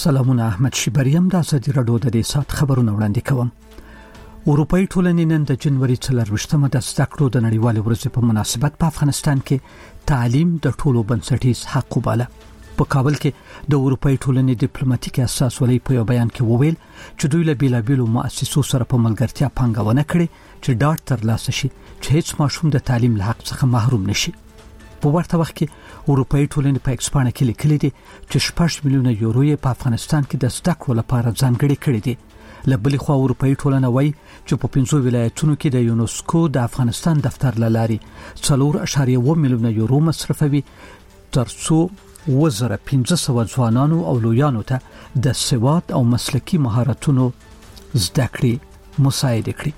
سلامونه، احمد شیبریم د ازادي رادیو د سات خبرونه وړاندې کوم. اروپאי ټولنې نن د جنوري 24مه د زده کړو د نړیوالې ورځې په مناسبت په افغانستان کې تعلیم د ټولو بنسټیز حق وباله. په کابل کې د اروپאי ټولنې ډیپلوماټیک اساس ولې په بیان کې وویل چې دوی له بیلابیلو مؤسسو سره په ملګرتیا پنګونه کړې چې ډاټ ترلاسه شي چې هیڅ ماشوم د تعلیم له حق څخه محروم نشي. په ورته وخت کې اروپאי ټولنې په ایکسپانه کې لیکلي دي چې 6 میلیونه یورو یې په افغانستان کې د زده کړو لپاره ځانګړي کړي دي. لبلې خو اروپאי ټولنه وایي چې په 15 ولایتونو کې د یونسکو د افغانستان دفتر لاري 4.1 میلیونه یورو مصرفوي ترڅو 1500 ځوانانو او لویانو ته د سواد او مسلکي مهارتونو زده کړې مساعده کړي.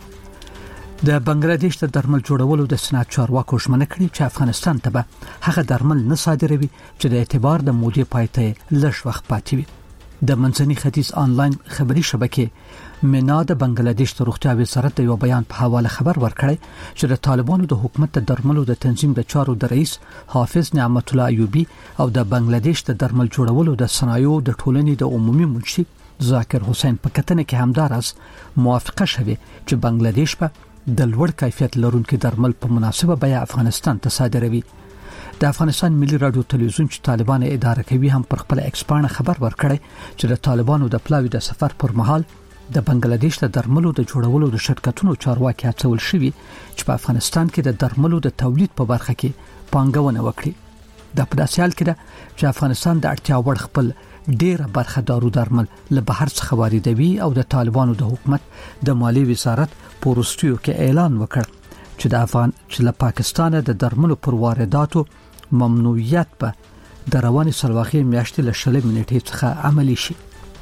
د بنگلاديش د درمل جوړولو د صنعت چارواکو ژمنه کړې چې افغانستان ته به هغه درمل نه صادروي چې د اعتبار د مودې پایته لږ وخت پاتې وي. د منځني ختیځ آنلاین خبري شبکې مینا د بنگلاديش د روغتیا وزارت د یو بیان په حواله خبر ورکړی چې د طالبانو د حکومت د درملو د تنظیم د چارو د رئیس حافظ نعمت الله ایوبی او د بنگلاديش د درمل جوړولو د صنایعو د ټولنې د عمومي منشي ذاکر حسین په کتنه کې همدارس موافقه شوه چې بنگلاديش په د لوړ کیفیت لرونکو درمل په مناسبه بیه افغانستان ته صادروي. د افغانستان ملي رادیو تلویزیون چې طالبان اداره کوي هم پر خپل ایکسپانه خبر ورکړی چې د طالبانو د پلاوی د سفر پر مهال د بنگلاديش د درملو د جوړولو د شرکتونو چارواکي هڅول شوي چې په افغانستان کې د درملو د تولید په برخه کې پانګونه وکړي. د پداسیال کې چې افغانستان د اړتیا وړ خپل ډیره برخه دارو درمل له بهر څخه واردوي او د طالبانو د حکومت د مالی وزارت پورستیو کې اعلان وکړ چې د افغان چې له پاکستان د درملو پر وارداتو ممنوعیت په د رواني سلواخي میاشتې له شلې منټې څخه عملی شي.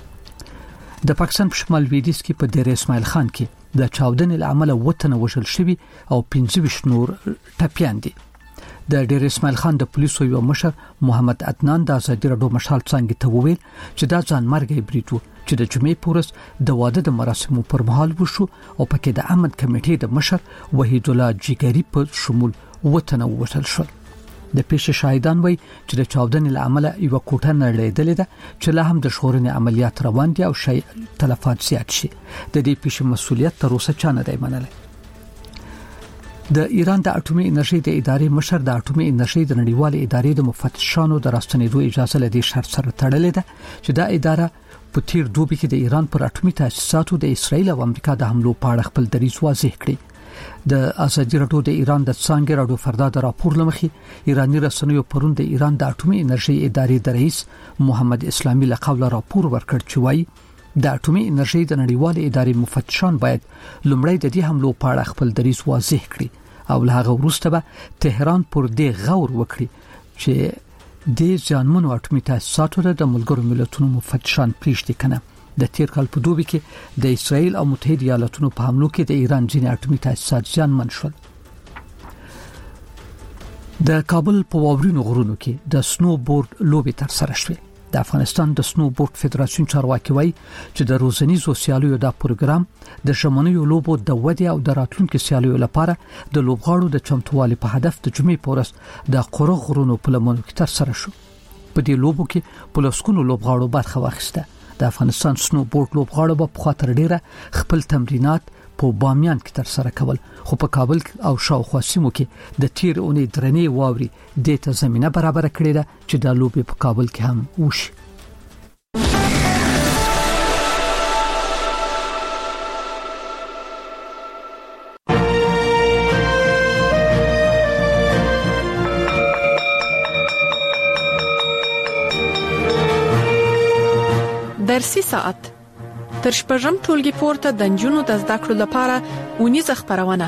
د پاکستان په شمال لویدیځ کې په ډیر اسماعیل خان کې د چاودنې عمل وطن وشل شوی او 15 نور ټپيان دي. د ډیر اسماعیل خان د پولیسو یو مشر محمد عدنان د ازادي رادیو مشال څنګه ته وویل چې دا ځان مرګي بریټو چې د جمعې پورس د واده د مراسمو پر مهال وشو او پکې د امن کمیټې د مشر وحید الله جګری په شمول وطن وشل شو. د پیښې شاهدان وایي چې د چاودنې عمل یو کوټه نړیدلې ده چې لا هم د شورنې عملیات روان دي او شی تلفات زیات شي. د دې پیښې مسؤلیت تر اوسه چا نه دی منلی. د ایران د اټومي انرژي د ادارې مشر د اټومي انرژي د نړیوال ادارې د مفتشانو د راستنېدو اجازه لدی شرط سره تړلې ده چې دا اداره په تیر دوبي کې د ایران پر اټومي تاسیساتو د اسرایل او امریکا د حملو په اړه خپل دریځ واضح کړي. د ازادي رادیو د ایران د څنګه رادیو فردا د راپور لمخې ایرانی رسنیو پرون د ایران د اټومي انرژي ادارې د رئیس محمد اسلامي له قوله راپور ورکړ چې وایي د اټومي انرژي د نړیوال ادارې مفتشان باید لومړی د دې حملو په اړه خپل دریځ واضح کړي او له هغه وروسته به تهران پر دې غور وکړي چې د ځانمنو اټومي تاسیساتو د ملګرو ملتونو مفتشان پریشتي کنه. د تیر کال په دوبي کې د اسرایل او متحده ایالاتونو په حملو کې د ایران ځینې اټومي تاسیسات ځانمن شول. د کابل په واورینو غرونو کې د سنو بورډ لوبې تر سره شوې. د افغانستان د سنو بورډ فدراسیون چارواکي وایي چې د روزنیزو سیالیو د پروګرام د ژمنیو لوبو د ودې او د راتلونکو سیالیو لپاره د لوبغاړو د چمتووالي په هدف د جمعې پورس د قره غرونو په لمنو کې تر سره شو. په دې لوبو کې پولیسونو لوبغاړو برخه واخیسته. د افغانستان سنو بورډ لوبغاړو په خاطر ډیره خپل تمرینات په بامیان کې تر سره کول، خو په کابل او شاوخوا سیمو کې د تیر اونۍ درنې واوري د ته زمينه برابر کړې ده چې د لوبې په کابل کې هم وشي. درسي ساعت تر شپږم ټولګي پورته د نجونو د زده کړو لپاره ونیزه خبرونه.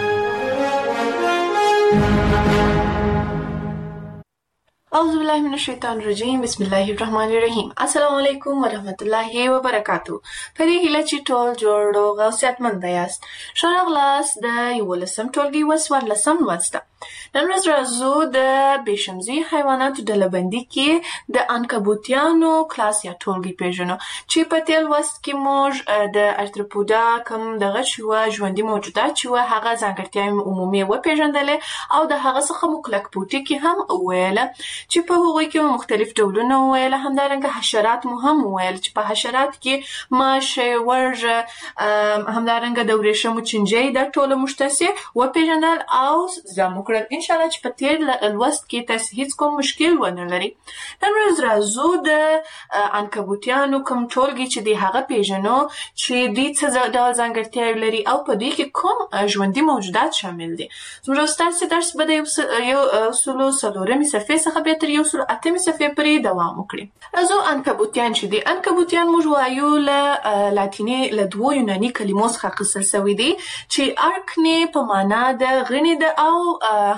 اعوذ بالله من الشیطان الرجیم، بسم الله الرحمن الرحیم. السلام علیکم ورحمت الله وبرکاتو. په دې هیله چې ټول جوړ او صحتمند یاست. ښه راغلاست د 11م ټولګي وسوالسم لوست. نن ورځ راځو د بېشمزي حیواناتو ډلبندي کې د عنکبوتیانو کلاس یا ټولګي پیژنو چې په تیر لوست کې موږ د ارتروپودا کوم دغه چې ژوندي موجودات چې هغه ځانګړتیاوې عمومي وپېژندلې او د هغه څخه مو کلک پوټي کې هم وویل چې په هغوی کې مختلف ډولونه ویل، همدارنګه حشرات مو هم ویل چې په حشرات کې ماش، ورږ، همدارنګه د ورېښمو چینجی دا ټول مشتسي وپېژندل او زده مو کړل. ان شاء الله چې په تیر لوست کې تاسو هیڅ کوم مشکل ونه لري. نن ورځ راځو د عنکبوتیانو کوم ټولګي چې دی هغه پیژنو چې دوی څه ډول ځانګړتیاوې لري او په دې کې کوم ژوندي موجودات شامل دي. زموږ ستاسو درس به د 104 صفحې څخه به تر 108 صفحې پورې دوام وکړي. راځو عنکبوتیان چې دي. عنکبوتیان موږ وایو له لاتیني له دوو یوناني کلمو څخه اخیستل شوي دي چې ارکني په معنا د غڼې ده او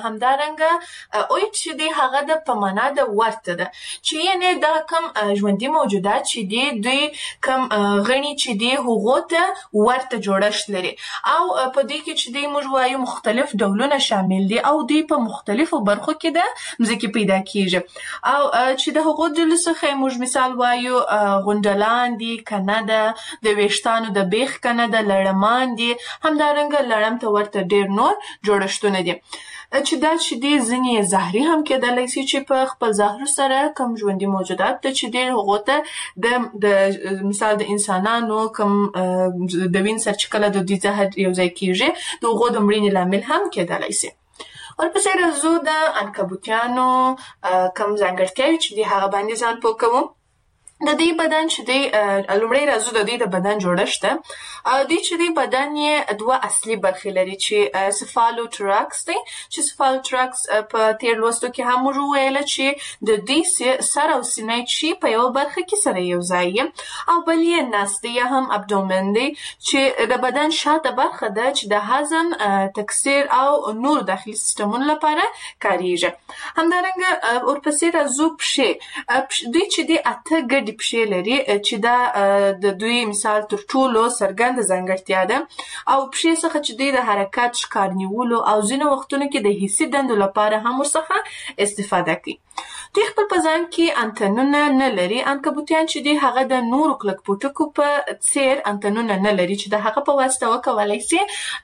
همدارنګه اویټ چې دی هغه د په معنا د ورته ده، چې یعنې دا کوم ژوندي موجودات چې دی دوی کوم غڼې چې دی هغو ته ورته جوړښت لري او په دې کې چې دی موږ وایو مختلف ډولونه شامل دي او دوی په مختلفو برخو کې د مځکې پیدا کیږي او چې د هغو ډلو څخه موږ مثال وایو غونډلان دي، کنه ده، د ویښتانو د بیخ کنه ده، لړمان دي، همدارنګه لړم ته ورته ډیر نور جوړښتونه دي چې دا چې دی ځینې زهري هم کېدلی شي چې په خپل زهرو سره کوم ژوندي موجودات ته چې دی هغو ته د مثال د انسانانو کوم د وین سره چې کله د دوی زهر یو ځای کېږي د هغو د مړینې لامل هم کېدلی شي. ورپسې راځو د عنکبوتیانو کوم ځانګړتیاوې چې دی هغه باندې ځان پوه کوو. د دې بدن چې دی لومړی راځو د دې د بدن جوړښت ته. دوی چې دی بدن یې دوه اصلي برخې لري چې سفالوتراکس دی، چې سفالوتراکس په تیر لوستو کې هم موږ وویله چې د دوی سر او سینه چې په یوه برخه کې سره یو ځای او بل یې نس دی یا هم ابډومن دی چې د بدن شاته برخه ده چې د هضم، تکثیر او نور داخلي سیستمونو لپاره کاریږي. همدارنګه ورپسې راځو پښې. دوی چې دی اته ګډې پښې لري چې دا د دوی مثال تر ټولو څرګنده ځانګړتیا ده او پښې څخه چې دوی د حرکت، ښکار نیولو او ځینو وختونو کې د حسي دندو لپاره هم ورڅخه استفاده کوي. دوی خپل په ځان کې انتنونه نه لري. عنکبوتیان چې دی هغه د نورو کلک پوټکو په څیر انتنونه نه لري چې د هغه په واسطه وکولای شي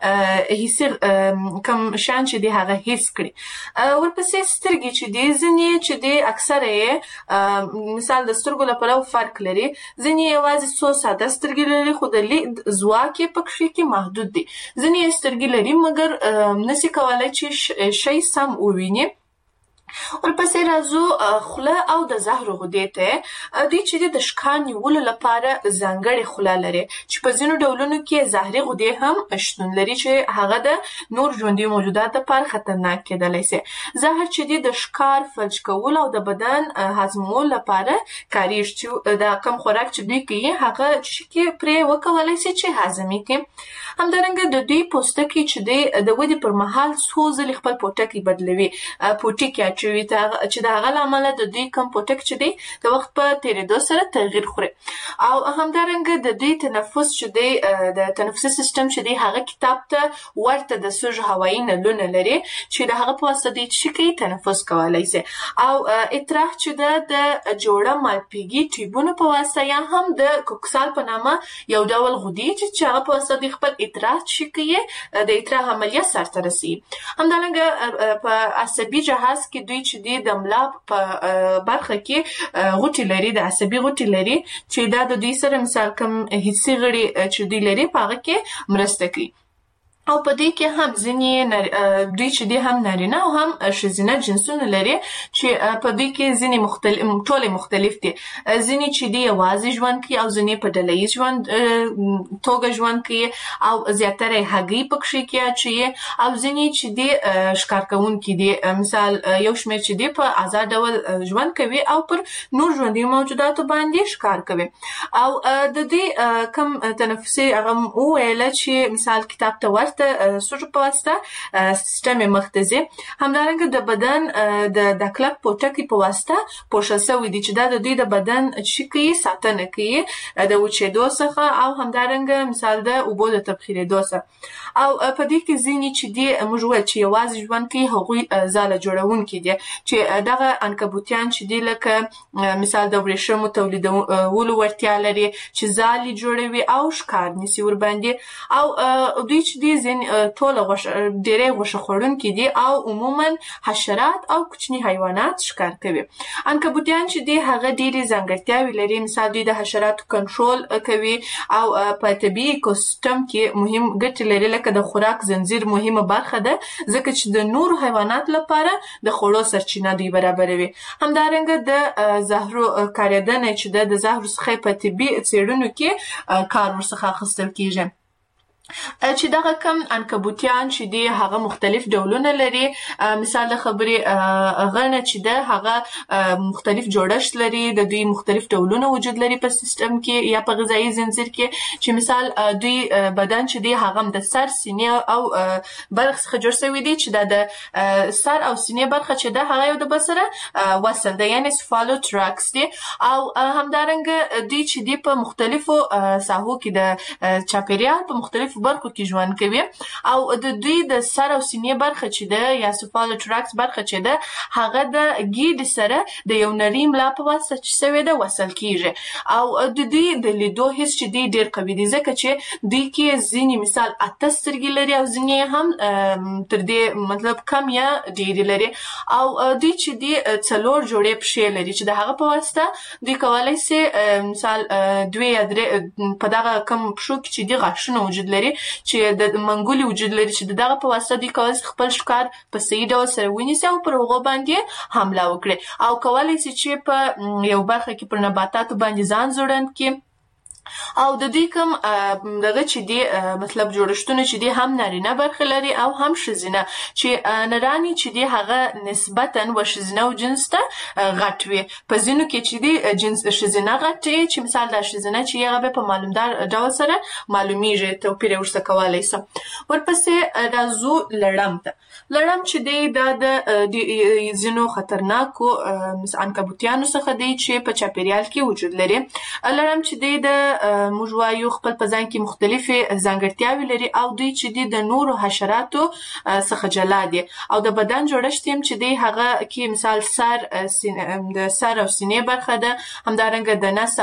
حسي کوم شیان چې دی هغه حس کړي. ورپسې سترګې چې دی ځینې چې دی اکثره یې مثال د سترګو لپاره فرق لري، ځینې یوازې څو ساده سترګې لري خو د لید ځواک یې په کښې کې محدود دی. ځینې سترګې لري مګر نشي کولای چې شی سم وویني. ورپسې راځو خوله او د زهرو غدې ته. دوی چې د ښکار نیولو لپاره ځانګړې خوله لري چې په ځینو ډولونو کې زهري غدې هم شتون لري چې هغه د نور ژوندي موجودات لپاره خطرناک کېدلی شي. زهر چې د ښکار، فلج کولو او د بدن هضمولو لپاره کاریږي چې د کوم خوراک چې دوی کوي هغه چې پرې وکولای شي چې هضم یې کړي. همدارنګه د دوی پوستکي چې دی د ودې پر مهال څو ځلې خپل پوټکی بدلوي، پوټکی چې د هغه له امله د دوی کوم پوټک چې دی د وخت په تېرېدو سره تغییر خوري. او همدارنګه د دوی تنفس چې دی د تنفسي سیستم چې دی هغه کتاب ته ورته د سوژ هوایي نلونه لري چې د هغه په واسطه دوی چې کوي تنفس کولی شي. او اطراح چې ده د جوړه مالپیږي ټیوبونو په واسطه یا هم د کوکسال په نامه یو ډول غدې چې هغه په واسطه دوی خپل اطراح چې کوي د اطراح عملیه سرته رسي. همدارنګه په عصبي جهاز کې دوی چې دی د ملا په برخه کې غوټې لري، د عصبي غوټې لري چې دا د دوی سره مثال کوم حسي غړي چې دوی لري په هغه کې مرسته کوي. او په دې کې هم ځینې دوی چې دی هم نارینه او هم ښځینه جنسونه لري چې په دې کې ځینې ټولې مختلف دي. ځینې چې دی یوازې ژوند کوي او ځینې په ډله ییز توګه ژوند کوي او زیاتره یې هګۍ په کښې کې اچوي او ځینې چې دی ښکار کوونکي دي. مثال یو شمېر چې دی په آزاد ډول ژوند کوي او پر نور ژوندي موجوداتو باندې ښکار کوي. او د دې کوم تنفسي هغه وویله چې مثال کتاب ته ورته سوژ په واسطه سیستم مخ ته ځي. همدارنګه د بدن د کلک پوټکي په واسطه پوښل شوي دي چې دا د دوی د بدن چې کوي ساتنه کوي د وچېدو څخه او همدارنګه مثال د اوبو د تبخیرېدو څخه. او په دې کې ځینې چې دی موږ وویل چې یوازې ژوند کوي هغوی ځاله جوړونکي دي چې دغه عنکبوتیان چې دی لکه مثال د ورېښمو تولیدولو وړتیا لري چې ځالې جوړوي او ښکار نیسي ورباندې. او دوی چې دی ټول ډېرې غوښه خوړونکي دي او عموما حشرات او کوچني حیوانات ښکار کوي. عنکبوتیان چې دي هغه ډېرې ځانګړتیاوې لري. مثال دوی د حشراتو کنټرول کوي او په طبیعي ایکوسیستم کې مهم ګټې لري، لکه د خوراک زنجیر مهمه برخه ده ځکه چې د نورو حیواناتو لپاره د خوړو سرچینه دوی برابروي. همدارنګه د زهرو کارېدنه چې د زهرو څخه په طبي څېړنو کې کار ورڅخه اخیستل کیږي. چې دغه کم عنکبوتیان چې دي هغه مختلف ډولونه لري. مثال د خبرې غڼه چې ده هغه مختلف جوړښت لري، د دوی مختلف ډولونه وجود لري په سیستم کې یا په غذایي زنجیر کې، چې مثال دوی بدن چې دی هغه د سر، سینې او برخ څخه جوړ شوی دی، چې د سر او سینې برخه چې ده هغه یو د بل سره وصل ده، یعنی سفالوتراکس دی. او همدارنګه دوی چې دی په مختلفو ساحو کې د چاپیریال په مختلفو برخو کې ژوند کوي او د دوی د سر او سینې برخه چې ده یا سفالوتراکس برخه چې ده هغه د ګیډې سره د یو نري ملا په واسطه چې سوی ده وصل کیږي. او د دوی د لیدو حس چې دی ډېر قوي دی ځکه چې دوی کې ځینې مثال 8 سترګې لري او ځینې هم تر دې مطلب کم یا ډېرې لري. او دوی چې دی 4 جوړې پښې لري چې د هغه په واسطه دوی کولی سي مثال 2 یا 3 په دغه کم پښو کې چې دی غاښونه وجود لري چې د منګولي وجود لري چې دغه په واسطه دوی کولی سي خپل ښکار په صحیح ډول سره ونیسي او پر هغو باندې حمله وکړي او کولی سي چې په یو برخه کې پر نباتاتو باندې ځان زوړند کړي. او د دوی کوم دغه چې دی مطلب جوړښتونه چې دی هم نارینه برخه لري او هم ښځینه، چې نرانی چې دی هغه نسبتاً و ښځینه او جنس ته غټ وي. په ځینو کې چې دی جنس ښځینه غټ وي چې مثال د ښځینه چې هغه په معلومدار ډول سره معلومیږي، توپیر ورسره کولی سم. ورپسې راځو لړم ته. لړم چې دی دا د ځینو خطرناکو عنکبوتیانو څخه دی چې په چاپیریال کې وجود لري. لړم چې دی د موږ وایو خپل په ځان کې مختلفې ځانګړتیاوې لري او دوی چې دی د نورو حشراتو څخه جلا دي او د بدن جوړښت هم چې دی هغه کې مثال د سر او سینې برخه ده، همدارنګه د نس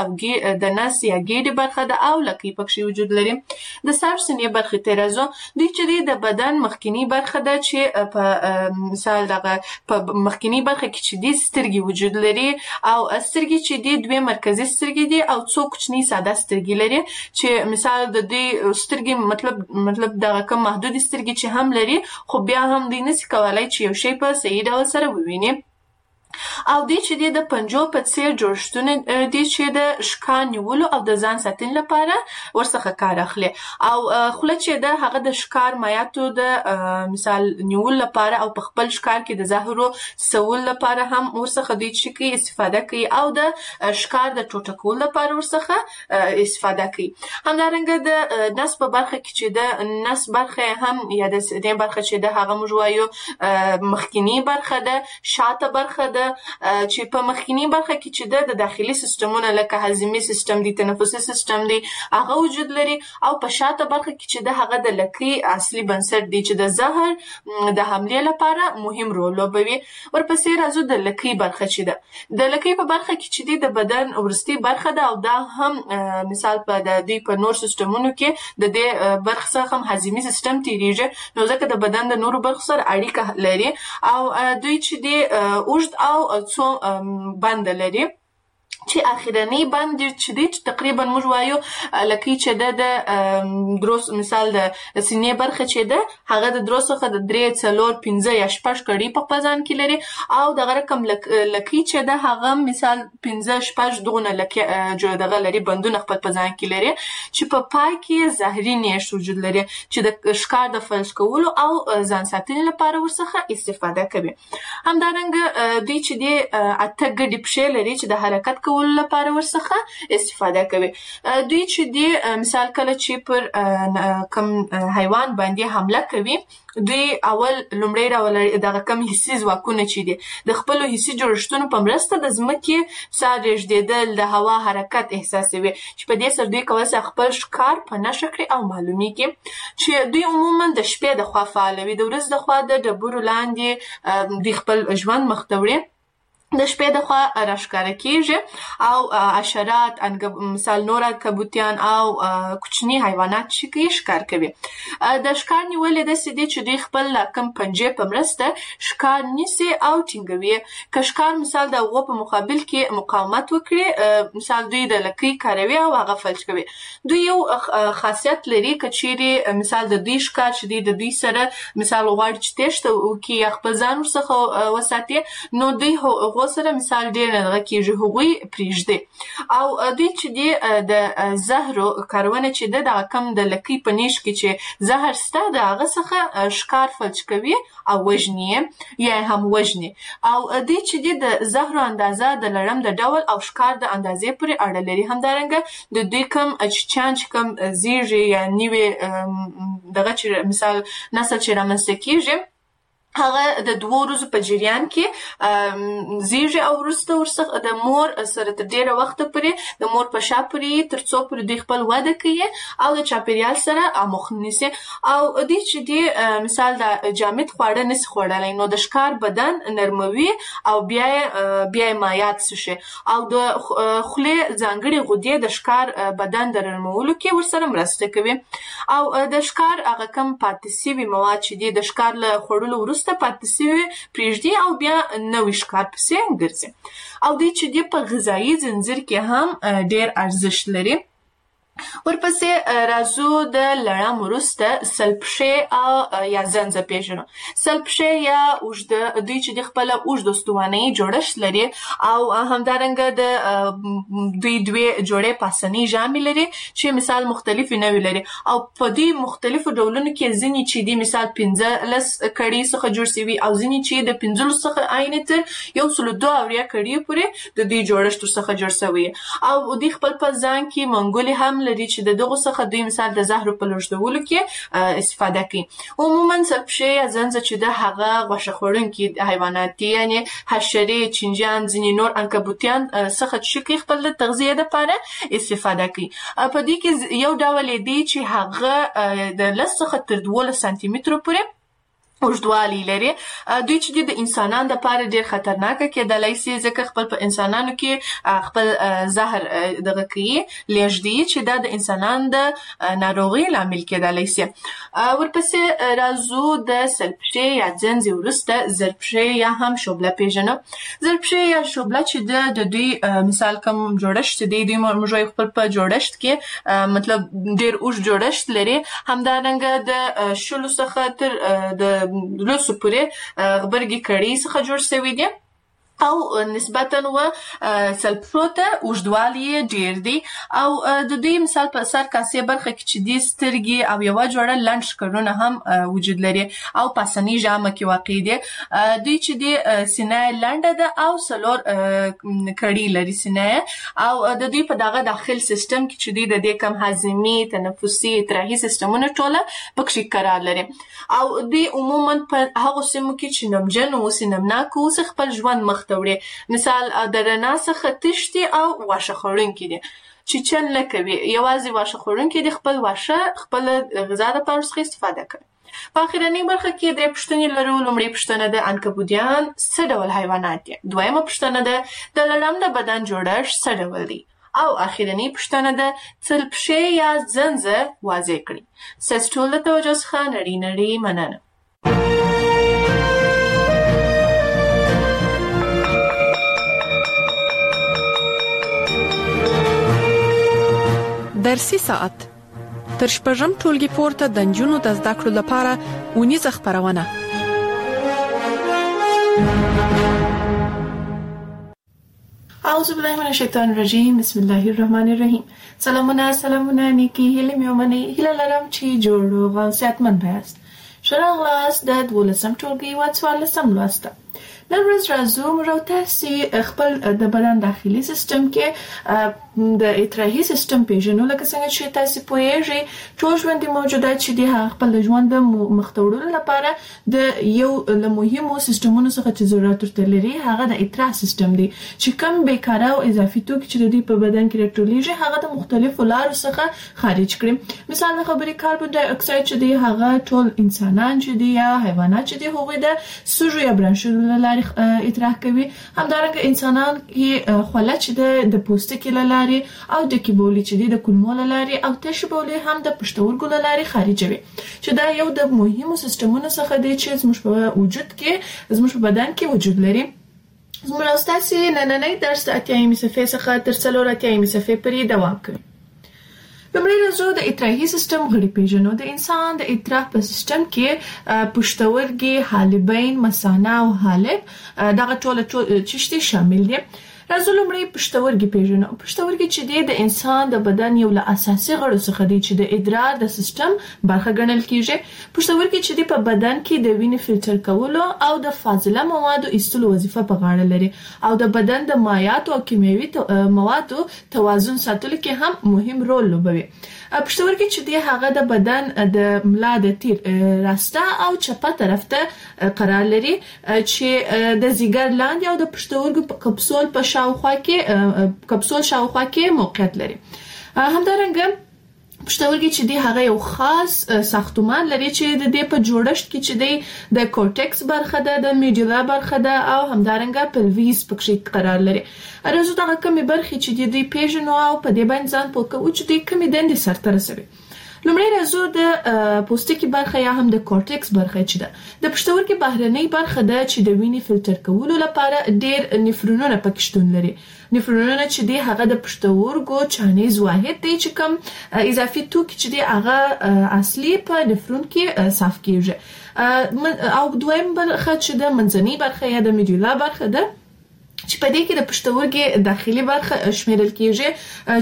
یا ګیډې برخه ده او لکۍ پکښې وجود لري. د سر سینې برخې ته راځو. دوی چې دی د بدن مخکینی برخه ده چې په مثال دغه په مخکینی برخه کې چې دی سترګې وجود لري او سترګې چې دی 2 مرکزي سترګې دي او 2 کوچني ساده سترګې لري چې مثال د دې سترګې مطلب دغه کم محدودې سترګې چې هم لري خو بیا هم دوی نشي کولای چې یو شی په صحیح ډول سره وویني. او دوی چې د پنجو په څیر جوړښتونه دي چې د ښکار نیولو او د ځان ساتنې لپاره ورڅخه کار اخلي او خوله چې ده هغه د ښکار مایعاتو د مثال نیولو لپاره او په خپل ښکار کې د زهرو څڅولو لپاره هم ورڅخه دوی چې کوي استفاده کوي او د ښکار د ټوټه کولو لپاره ورڅخه استفاده کوي. همدارنګه د نس په برخه کې چې د نس برخه هم یا د سینې برخه چې ده هغه موږ وایو مخکینی برخه ده، شاته برخه ده چې په مخکینی برخه کې چې د داخلي سیستمونه لکه هضمي سیستم دی، تنفسي سیستم دی، هغه وجود لري او په شاته برخه کې چې د هغه د لکۍ اصلي بنسټ دی چې د زهر د حملې لپاره مهم رول لوبوي. ورپسې راځو د لکۍ برخه چې ده. د لکۍ په برخه کې چې د بدن وروستۍ برخه ده او دا هم مثال په د دوی په نور سیستمونو کې د دې برخه څخه هم هضمي سیستم تیریږي، نو ځکه د بدن د نورو برخو سره اړیکه لري او دوی چې د اوږد او څو بند لري چې اخیرنی بند چې دی تقریبا موږ وایو لکۍ چې د دروس مثال د سینې برخه چې ده هغه د دروس څخه د 3 4 5 یا 6 کړي په ځان کې لري او دغه رقم لکۍ چې ده هغه مثال 15 6 دغه لکۍ جوړ دغه لري بندونه خپل په ځان کې لري چې په پای کې زهري نیش وجود لري چې د ښکار د فلج کولو او ځان ساتنې لپاره ورڅخه استفاده کوي. همدارنګه دوی چې دی 8 ګډې پښې لري چې د حرکت لپاره ورڅخه استفاده کوي. دوی چې دی مثال کله چې پر کم حیوان باندې حمله کوي دوی لومړی دغه کم حسي ځواکونه چې دي د خپلو حسي جوړښتونو په مرسته د ځمکې ساه رېږدېدل د هوا حرکت احساسوي چې په دې سره دوی کولی شي خپل ښکار په نښه کړي او معلومیږي چې دوی عموما د شپې د خوا فعال وي، د ورځې د خوا د ډبرو لاندې دوی خپل ژوند مخ ته وړي د شپې د خوا راښکاره کیږي او حشرات مثال نور کبوتیان او کوچني حیوانات چې ښکار کوي. د ښکار نیولې داسې دي چې دوی خپل کم پنجې په مرسته ښکار نیسي او ټینګوي. که ښکار مثال د هغو په مقابل کې مقاومت وکړي، مثال دوی د لکۍ کاروي او هغه فلج کوي. دوی یو خاصیت لري که چیرې مثال د دوی ښکار چې دی د دوی سره مثال غواړي چې تېښته وکړي یا خپل ځان ورڅخه وساتي، نو دوی هغو سره مثال ډېر دغه کېږي، هغوی پرېږدي. او دوی چې دی د زهرو کارونه چې ده دغه کم د لکۍ په نیش کې چې زهر شته د هغه څخه ښکار فلج کوي او وژني یا هم وژني. او دوی چې دی د زهرو اندازه د لړم د ډول او ښکار د اندازې پورې اړه لري. همدارنګه د دوی کم چیچیان چې کم زیږي یا نوې دغه چې مثال نسل چې رامنځته کېږي هغه د 2 ورځو په جریان کې زیږي او وروسته ورڅخه د مور سره تر ډېره وخته پورې د مور په شا پورې تر څو پورې دوی خپل وده کوي او د چاپېریال سره اموخ نیسي. او دوی چې دی مثال د جامد خواړه نسي خوړلی، نو د ښکار بدن نرموي او بیا یې مایات شي او د خولې ځانګړې غدې د ښکار بدن د نرمولو کې ورسره مرسته کوي. او د ښکار هغه کم پاتې سوي مواد چې دی د ښکار له خوړلو وروسته پاتې سوي پرېږدي او بیا نوی ښکار پسې ګرځي. او دوی چې دی په غذایي ځنځیر کې هم ډېر ارزښت لري. ورپسې راځو د لړم وروسته سلپښې او یا زنځه پیژنو. سلپښې یا اوږده، دوی چې د خپله اوږد استوانۍ جوړښت لري او همدارنګه د دوی 2 جوړې پاسنۍ ژامې لري چې مثال مختلفې نوعې لري. او په دې مختلفو ډولونو کې ځینې چې دي مثال 15 کړۍ څخه جوړ شوي او ځینې چې د 15 څخه عینې تر 102 کړۍ پورې د دوی جوړښت ورڅخه جوړ شوی. او دوی خپل په ځان کې منګولې هم لري چې د دغه څخه دوی مثال د زهرو په لږدولو کې استفاده کوي. عموما سلپښې یا زنځه چې د هغه غوښه خوړونکي حیوانات دي، یعنی حشرې، چینجیان، ځینې نور عنکبوتیان څخه چې کوي خپل د تغذیې لپاره استفاده کوي. په دې کې یو ډول دی چې هغه د 10 څخه تر 12 سانتي مترو پورې اوږدوالی لري. دوی چې د انسانانو لپاره ډېر خطرناکه کېدلی شي ځکه خپل په انسانانو کې خپل زهر دغه کوي، لېږدي چې دا د انسانانو د ناروغۍ لامل کېدلی شي. ورپسې راځو د سلپښې یا زنځې وروسته زرپښې یا هم شوبله پیژنو. زرپښې یا شوبله چې د دوی مثال کوم جوړښت دی، دوی موږ خپل په جوړښت کې مطلب ډېر اوږد جوړښت لري. همدارنګه د 10 څخه تر د لوسو پورې غبرګي کړۍ څخه جوړ شوي دي او نسبتاً سلپښو ته اوږدوالی ډېر دی. او د دوی مثال په سر کاسې برخه کې چې دي سترګې او یوه جوړه لنډ ښکرونه هم وجود لري او پاسنۍ ژامه کې واقع دي. دوی چې دي سینه لنډه ده او 4 کړۍ لري سینه. او د دوی په دغه داخل سیستم کې چې دوی د دې کم هاضمي، تنفسي، اطراحي سیستمونه ټوله پکښې قرار لري. او دوی عموما په هغو سیمو کې چې نمجن اوسي، نمناک اوسي، خپل ژوند مخ ته وړي. مثال د رڼا څخه تښتي او واښه خوړونکي دي چې چل نه کوي، یوازې واښه خوړونکي دي خپل واښه خپل غذا لپاره څخه استفاده کوي. په اخرنۍ برخه کې 3 پوښتنې لرو. لومړۍ پوښتنه د عنکبوتیان څه ډول حیوانات دي؟ دویمه پوښتنه ده د لړم د بدن جوړښت څه ډول دی؟ او اخرنۍ پوښتنه ده سلپښې یا زنځه واضح کړي. ستاسو ټول د توجه څخه نړۍ مننه. درسي ساعت تر شپږم ټولګي پورته د نجونو د زده کړو لپاره اونیزه خپرونه. اعوذ بالله من الشیطان الرجیم، بسم الله الرحمن الرحیم. سلامونه نیکی هیله میومنی هیله لرم چې جوړ او صحتمند یاست. شراغلاس د 12م ټولګي و 14م لوسته. نن ورځ راځو موږ تاسو خپل د بدن داخلي سیستم کې د اطراحي سیستم پیژنو. لکه څنګه چې تاسو پوهیږئ ټول ژوندي موجودات چې د خپل ژوند د مختوړلو لپاره د یو له مهمو سیستمونو څخه چې ضرورت ورته لري هغه د اطراح سیستم دی چې کم بیکاره او اضافي توکي چې د دې په بدن کې راټولیږي هغه د مختلفو لارو څخه خارج کړي. مثال د خبرې کاربن ډای اکساید چې دی هغه ټول انسانان چې دی یا حیوانات چې دی هغوی د سږو یا برانشونو لارې اطراح کوي. همدارنګه انسانان کې خوله چې د پوستکي لاري او د کیبولي چې د کولمو لاري او تشبولي هم د پښتورګو لاري خارجوي، چې دا یو د مهمو سیستمونو څخه دی چې زموږ په وجود کې زموږ په بدن کې وجود لري. زموږ استاد نننۍ درس د 8 صفحې څخه تر 4 صفحې پورې دوام کوي. لومړی راځو د ادراحي سیستم غړي پیژنو. د انسان د ادرار په سیستم کې پښتورګي، حالبین، مثانه او حالب دغه ټول چشتي شامل دي. راځو لومړی پښتورګي پیژنو. پښتورګي چې د انسان د بدن یو له اساسي غړو څخه دي چې د ادرار د سیستم برخه ګڼل کیږي. پښتورګي چې په بدن کې د وینې فلټر کولو او د فاضله موادو ایستلو وظیفه په غاړه لري او د بدن د مایعاتو او کیمیاوي موادو توازن ساتلو کې هم مهم رول لوبوي. پښتورګي چې هغه د بدن د ملا د تیر راسته او چپه طرف ته قرار لري چې د زیګر لاندې او د پښتورګو په کپسول په شاوخوا کې موقعیت لري. همدارنګه پښتورګي چې هغه یو خاص ساختمان لري چې د دې په جوړښت کې چې د کورټکس برخه ده، د میډولا برخه ده او همدارنګه پلویز پکې قرار لري. راځو دا کومې برخې چې د پیژنو او په دې باندې ځان پوه کوو چې د کومې دندې سرته رسوي. لومړی راځو د پوستکي برخه یا هم د کورټکس برخه چې ده. د پښتورګي بهرنۍ برخه ده چې د وینې فلټر کولو لپاره ډېر نفرونونه پکې شتون لري. نفرونونه چې هغه د پښتورګو چانیز واحد دی چې کوم اضافي توکي چې هغه اصلي په نفرون کې صاف کیږي. او دویم برخه چې د منځنۍ برخه یا د میډولا برخه ده چې په دې کې د پښتورګي داخلي برخه شمیرل کیږي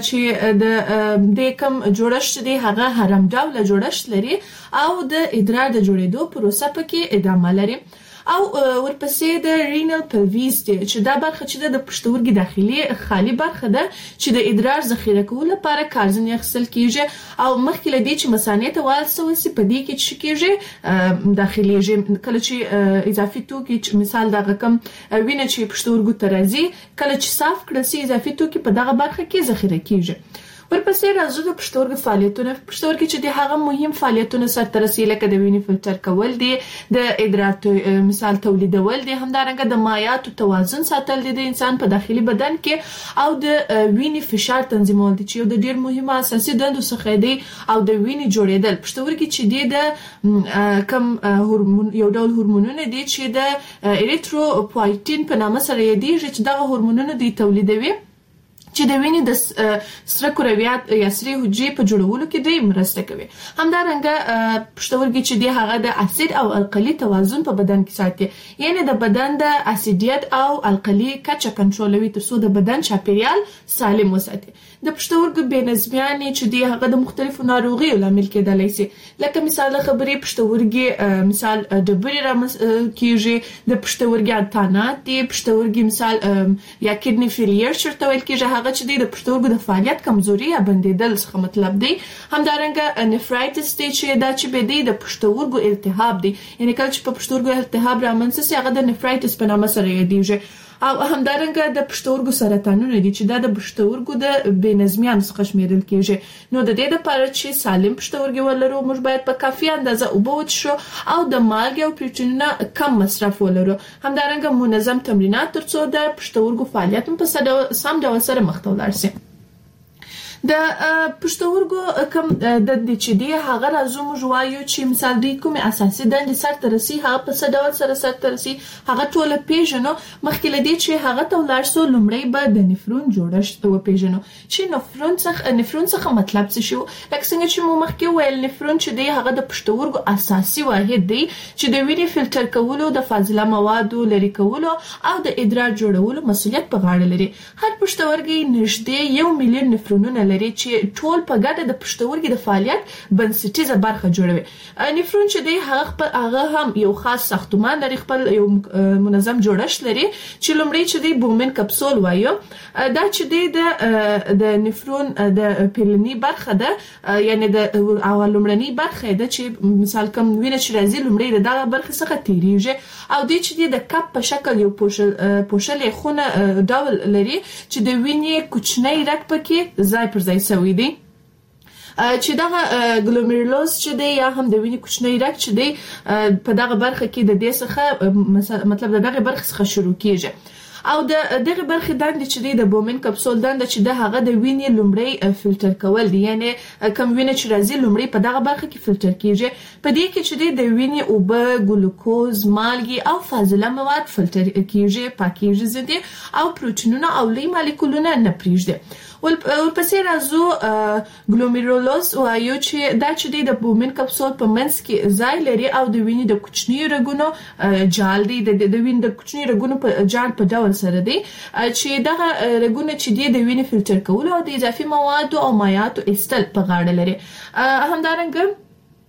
چې د کوم جوړښت دی هغه هرم ډول جوړښت لري او د ادرار د جوړېدو پروسه پکې ادامه لري. او ورپسې د رینل پلویز دی چې دا برخه چې د پښتورګي داخلي خالی برخه ده چې د ادرار ذخیره کولو لپاره کارځنی اخیستل کیږي او مخکې له دې چې مثانې ته واستوي په دې کې چې کیږي داخليږي. کله چې اضافي توکي مثال دغه کم وینه چې پښتورګو ته راځي کله چې صاف کړي سي اضافي توکي په دغه برخه کې ذخیره کیږي. ورپسې راځو د پښتورګي فعالیتونه. پښتورګي چې هغه مهم فعالیتونه سرته رسوي لکه د وینې فلټر کول دي، د ادرار مثال تولیدول دي، همدارنګه د مایعاتو توازن ساتل دي د انسان په داخلي بدن کې او د وینې فشار تنظیمول دي چې یو د ډېر مهمه اساسي دندو څخه دی او د وینې جوړېدل. پښتورګي چې د کم هورمون یو ډول هورمونونه دي چې د اریتروپوایټین په نامه سره یادېږي چې دغه هورمونونه دي تولیدوي چې د وینې د سره کرویات یا سری حجرې په جوړولو کې دوی مرسته کوي. همدارنګه پښتورګي چې هغه د اسید او القلي توازن په بدن کې ساتي، یعنی د بدن د اسیدیت او القلي کچه کنټرولوي ترڅو د بدن چاپیریال سالم وساتي. د پښتورګو بېنظمیانې چې هغه د مختلفو ناروغیو لامل کېدلی شي، لکه مثال خبرې پښتورګي مثال ډبرې کیږي، د پښتورګي اتانات دي، پښتورګي مثال یا کډنی فیلیر چرته ویل کېږي چې د پښتورګو د فعالیت کمزوري یا بندیدل څخه مطلب دی. همدارنګه نفرایټس دی چې دا چې به دی د پښتورګو التهاب دی، یعنی کله چې په پښتورګو التهاب رامنځته شي هغه د نفرایټس په نامه سره یادېږي. او همدارنګه د پښتورګو سرطانونه دي چې دا د پښتورګو د بېنظمیانو څخه شمیرل کېږي. نو د دې لپاره چې سالم پښتورګي ولرو موږ باید په کافي اندازه اوبه وڅښو او د مالګې او پروټینونو کم مصرف ولرو. همدارنګه منظم تمرینات ترڅو د پښتورګو فعالیت په سم ډول سره مخ ته ولاړ شي. د پښتورګو کوم د چې دی هغه راځو موږ وایو چې مثال دوی کومه اساسي دندې سرته رسي هغه په څه ډول سره سرته رسي هغه ټول پیژنو. مخکې له دې چې هغه ته ولاړ سو لومړی به د نفرون جوړښت وپیژنو چې نفرون څخه مطلب څه شو. لکه څنګه چې مو مخکې ویل نفرون چې دی هغه د پښتورګو اساسي واحد دی چې د وینې فلټر کولو، د فاضله موادو لرې کولو او د ادرار جوړولو مسؤلیت په غاړه لري. هر پښتورګي نږدې 1 میلیون نفرونونه لري چې ټول په ګډه د پښتورګي د فعالیت بنسټیزه برخه جوړوي. نفرون چې دی هغه هم یو خاص ساختمان لري، خپل یو منظم جوړښت لري چې لومړی چې دی بومن کپسول وایو. دا چې دی د نفرون د پیلنی برخه ده، یعنی د لومړنی برخه ده چې مثال کوم وینه چې راځي لومړی د دغه برخه څخه تیریږي او دی چې دی د کپ په شکل یو پوښلې خونه ډول لري چې د وینې کوچنی رګ پکې ځای پر ځای سوی دی. چې دغه ګلومیرولوز چې دی یا هم د وینې کوچنی رګ چې دی په دغه برخه کې د دې څخه مطلب دغه برخه څخه شروع کیږي او دغه برخه دند چې د بومن کپسول دند چې د هغه د وینې لومړی فلټر کول دي یعنی کوم وینې چې راځي لومړی په دغه برخه کې فلټر کیږي په دې کې چې د وینې اوبه ګلوکوز مالګي او فاضله مواد فلټر کیږي پاکیږي زدي او پروتینونه او لوی مالیکولونه نه پریږدي ورپسې راځو ګلومیرولوز وایو چې دا چې د بومن کپسول په منځ کې ځای لري او د وینې د کوچنی رګونو جال دی د وینې د کوچنی رګونو په جال په ډول سره دی چې دغه رګونه چې د وینې فلټر کول او د اضافي موادو او مایعاتو ایستل په غاړه لري همدارنګه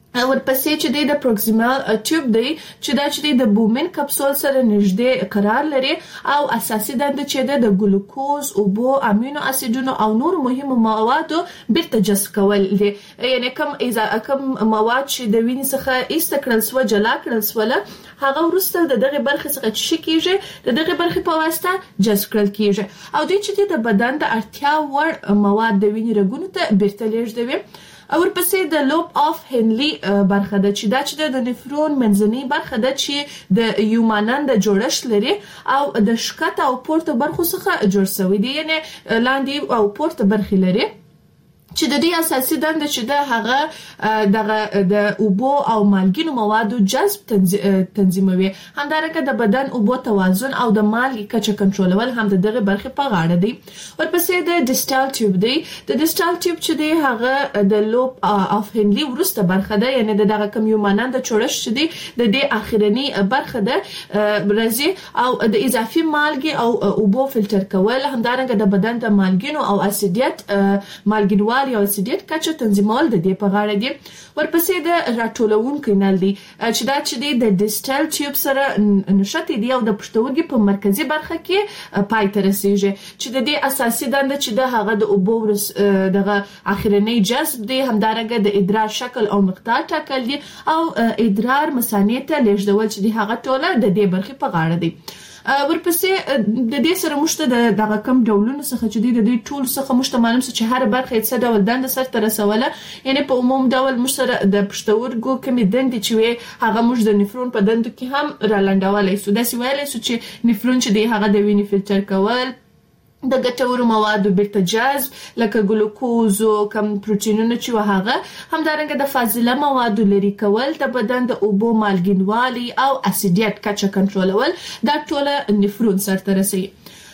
ورپسې چې د پروکسیمال ټیوب دی چې دا چې د بومن کپسول سره نږدې قرار لري او اساسي دنده چې د ګلوکوز اوبو امینو اسیدونو او نور مهمو موادو بیرته جذب کول دي یعنی کوم مواد چې د وینې څخه ایستکړل سو جلا کړل سو هغه ورسته دغه برخه څخه چې کیږي دغه برخه په واسطه جذب کړل کیږي او د چې د بدن د اړتیا وړ مواد د وینې رګونو ته بیرته لیږدوي او ورپسې د لوب اف هنلی برخه ده چې دا چې د نفرون منځنی برخه ده چې د یومانند جوړښت لري او د شکته او پورته برخو څخه جوړ شوی دی یعنی لاندې او پورته برخې لري چې د دې اساسي دنده چې د هغه دغه د اوبو او مالګینو موادو جذب تنظیموي همدارنګه د بدن اوبو توازن او د مالګي کچه کنټرولول هم دغه برخه په غاړه دي ورپسې د ډیسټال ټیوب دی د ډیسټال ټیوب چې دی هغه د لوب اف هنلی ورسته برخه ده یعنی دغه کم یو مانند جوړښت دی د دې اخرنی برخه ده برازي او د اضافي مالګي او اوبو فلټر کول همدارنګه د بدن د مالګینو او اسیدیت مالګینوال یا اسیدیت کچه تنظیمول د دې په غاړه دي ورپسې د راټولونکو نل دی چې دا چې د ډیسټال ټیوب سره نشته دی او د پښتورګي په مرکزی برخه کې پای ته رسیږي چې د دې اساسي دنده چې د هغه د اوبو دغه اخرنی جذب دی همدارنګه د ادرار شکل او مقدار ټاکل دي او ادرار مثانې ته لیږدول چې د هغه ټوله د دې برخه په غاړه دي ورپسې د دې سره مشته دغه کم ډولونه څخه چې د دې ټول څخه مشته معلوم چې هر برخه څه ډول دند سره تر رسوله یعنی په عموم ډول مشته د پښتورګو کومې دند چې هغه موږ د نفرون په دند کې هم را لنډولای سو د سوالای سو چې نفرون چې دی هغه د وینې فلټر کول د ګټورو موادو بیرته جذب لکه ګلوکوز او کم پروتینونه چې هغه همدارنګه د فاضله موادو لري کول د بدن د اوبو مالګینوالي او اسیدیت کچه کنټرولول دا ټول نفرون سره رسي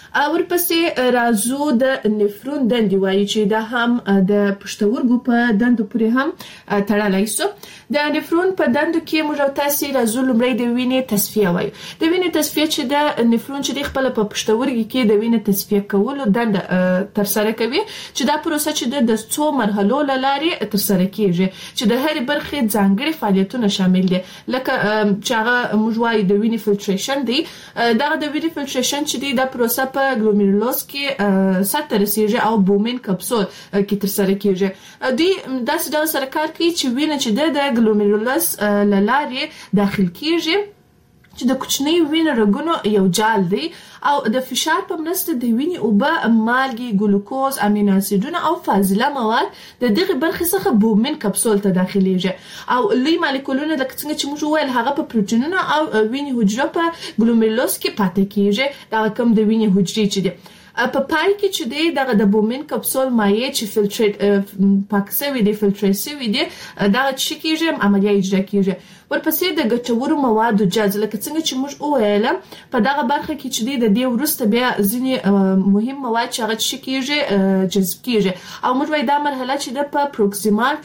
ورپسې راځو د نفرون دندې وایي چې دا هم د پښتورګو په دندو پورې هم تړلای سو د نفرون په دندو کې موږ تاسو راځو لمړی د وینې تصفیه وایي د وینې تصفیه چې د نفرون چې د خپل په پښتورګي کې د وینې تصفیه کولو دنده تر سره کوي چې دا پروسه چې د څو مرحلو لارې تر سره کیږي چې د هر برخې ځانګړي فعالیتونه شامل دي لکه چې هغه موږ وایي د وینې فلټریشن دی دا د وینې فلټریشن چې دی د پروسه په ګلومیرولوز کې سات رسیږي او بومن کپسول کې تر سره کیږي دوی داسې ډول سره کار کوي چې وینه چې د ګلومیرولوز لارې داخل کیږي چې د کوچنی وینې رګونو یو جال دی او د فشار په مرسته د وینې اوبه مالګي ګلوکوز امینو اسیدونه او فاضله مواد د دغه برخې څخه بومن کپسول ته داخليږي او لوی مالیکولونه لکه څنګه چې موږ ویل هغه په پروتینونو او وینې حجره په ګلومیرولوز کې پاتې کیږي دا کوم د وینې حجرې چې دي په پای کې چې دی دغه د بومن کپسول مایع چې فلټریټ پاکسوي دی فلټریسوي دی دا چې کیږي عملیه اجرا کیږي ورپسې د ګټورو موادو جذب لکه څنګه چې موږ وویل په دغه برخه کې چې د دې ورسته بیا ځینې مهم مواد چې هغه چې کیږي جذب کیږي او موږ وایو دا مرحله چې د په پروکسیمال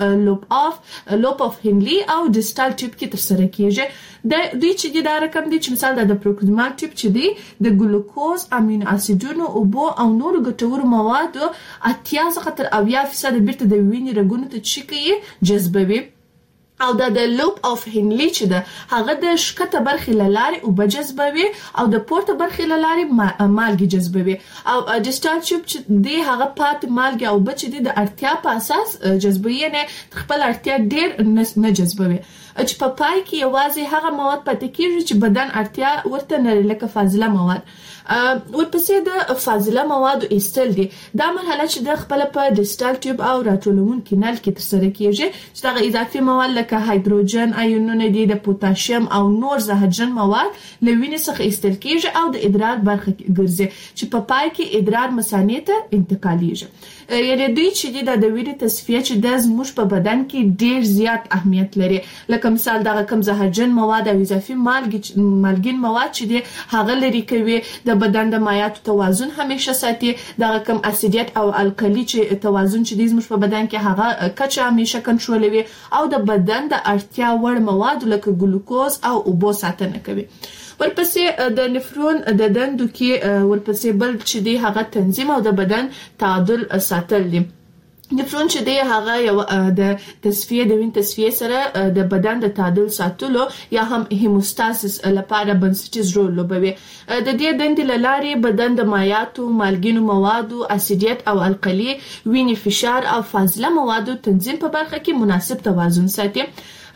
ټیوب لوب اف هنلی او ډیسټال ټیوب کې تر سره کیږي د دې چې دا رقم دی چې مثال د پروکسیمال ټیوب چې دی د ګلوکوز امینو اسیدونو اوبو او نور ګټورو موادو 80 څخه تر 80% بیرته د وینې رګونو ته چې کوي جذبوي او د لوب اف هنلی چې ده هغه د شکته برخې لارې او جذبوي او د پورته برخې لارې مالګي جذبوي او ډیسټال ټیوب چې دی هغه پات مالګي او بچ دي د اړتیا په اساس جذبوي نه خپل اړتیا ډیر نه جذبوي چې په پای کې یوازې هغه مواد پاتې کیږي چې بدن اړتیا ورته نه لکه فاضله مواد. ورپسې د فاضله موادو ایستل دي. دا مرحله چې د خپل په ډیجیټل ټیوب او راټولونکي نل کې ترسره کیږي چې دا اضافي مواد لکه هایدروجن ایونونه دي، د پوتاشیم او نور زهرجن مواد له وینې څخه ایستل کیږي او د ادرار برخه ګرځي چې په پای کې ادرار مثانې ته انتقالیږي. یعنی دوی چې د وینې تصفیه چې د زموږ په بدن کې ډیر زیات اهمیت لري. لکه مثال دغه کم زهرجن مواد او اضافي مالګین مواد چې دي هغه لري کوي د بدن د مایعاتو توازن همیشه ساتي. دغه کم اسیدیت او الکلی چې توازن چې د زموږ په بدن کې هغه کچه همیشه کنټرولوي او د بدن د اړتیا وړ مواد لکه ګلوکوز او اوبو ساتنه کوي. ورپسې د نفرون د دندو کې ورپسې بل چې دی هغه تنظیم او د بدن تعادل ساتل دي. نفرون چې دی هغه یو د تصفیه د وین تصفیه سره د بدن د تعادل ساتلو یا هم هیموستاسیس لپاره بنسټیز رول لوبوي. د دې دندې لارې بدن د مایعاتو، مالګینو موادو، اسیدیت او القلي، وینې فشار او فاضله موادو تنظیم په برخه کې مناسب توازن ساتي.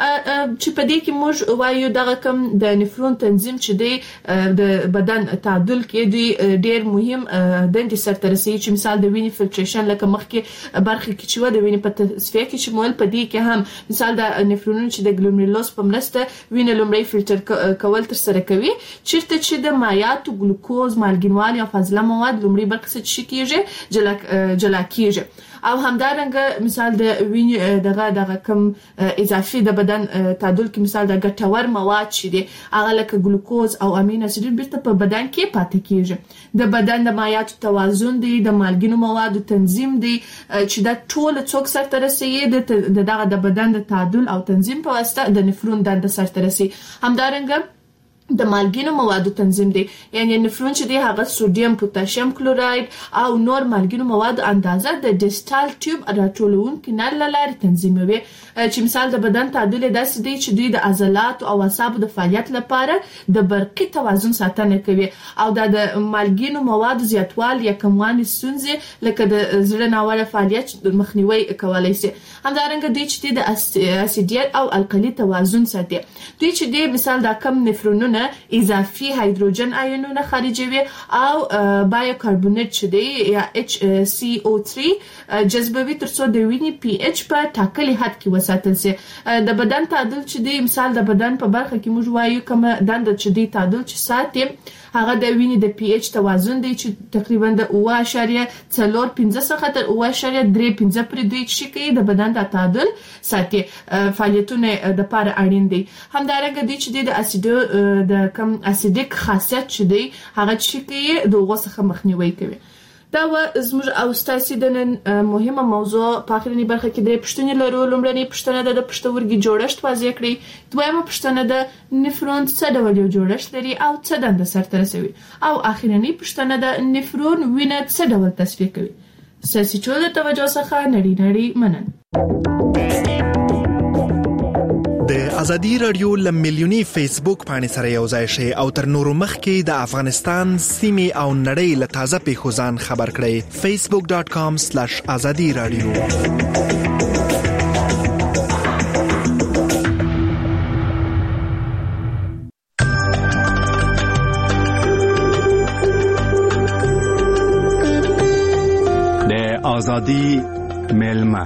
چې په دې کې موږ وایو دغه کم د نفرون تنظیم چې دی د بدن تعادل کې دی ډیر مهم دندې سرته رسوي. چې مثال د وینې فلټریشن لکه مخکې برخه کې چې و د وینې په تصفیه کې چې مول په دې کې هم مثال د نفرونونو چې د ګلومیرولوس په مرسته وینې لومړی فلټر کول تر سره کوي، چیرته چې د مایعاتو، ګلوکوز، مالګینوالي او فاضله مواد لومړی برخه څخه کیږي جلا کیږي. او همدارنګه مثال د وینې دغه کم اضافي د بدن تعادل کې مثال د ګټور مواد چې دي هغه لکه ګلوکوز او امین اسید بیرته په بدن کې پاتې کیږي. د بدن د مایعاتو توازن دی، د مالګینو موادو تنظیم دی چې دا ټول څوک سرته رسوي دغه د بدن د تعادل او تنظیم په واسطه د نفرون دنده سرته رسوي. همدارنګه د مالګینو موادو تنظیم دی، یعنی نفرون چې دی هغه سوډیم، پوتاشیم کلوراید او نور مالګینو موادو اندازه د ډیجیټل ټیوب راټولونکي نل لارې تنظیموي. چې مثال د بدن تعادل داسې دی چې دوی د عضلات او اعصابو د فعالیت لپاره د برقي توازن ساتنه کوي او د مالګینو موادو زیاتوالي یا کموالي ستونزې لکه د زړه ناوړه فعالیت مخنیوي کولای شي. همدارنګه دوی چې د اسیدیت او القلي توازن ساتي. دوی چې دی مثال د کم نفرونونه اضافي هایدروجن ایونونه خارجوي او بایوکاربونیت چې دی یا HCO3 جذبوي ترڅو د وینې پی ایچ په ټاکلي حد کې وساتل شي. د بدن تعادل چې دی مثال د بدن په برخه کې موږ وایو کوم دنده چې دی تعادل چې ساتي هغه د وینې د پی ایچ توازن دی چې تقریبا د 0.45 څخه تر 0.35 پورې دوی چې کوي د بدن د تعادل ساتي. فعالیتونه د لپاره اړین دي. همدارنګه دوی چې د اسیدو د کم اسیدیک خاصیت چې دی هغه چې کوي د غوسه مخنیوي کوي. دا زموږ او ستاسو د نن مهمه موضوع په اخرنی برخه کې د پښتنې لرو. لومړنۍ پښتنه د پښتورګي جوړښت واضح کړي. دویمه پښتنه د نفرون څه ډول جوړښت لري او څه دنده سرته رسوي. او اخرنۍ پښتنه د نفرون وینه څه ډول تصفیه کوي. ساسي چول د توجه څخه نړۍ منن. د ازادي رادیو لملیونی فیسبوک باندې سره یو ځای شي او تر نورو مخکې د افغانستان سیمې او نړۍ له تازه پیښو ځان خبر کړئ. facebook.com/azadi radio. د ازادي ملما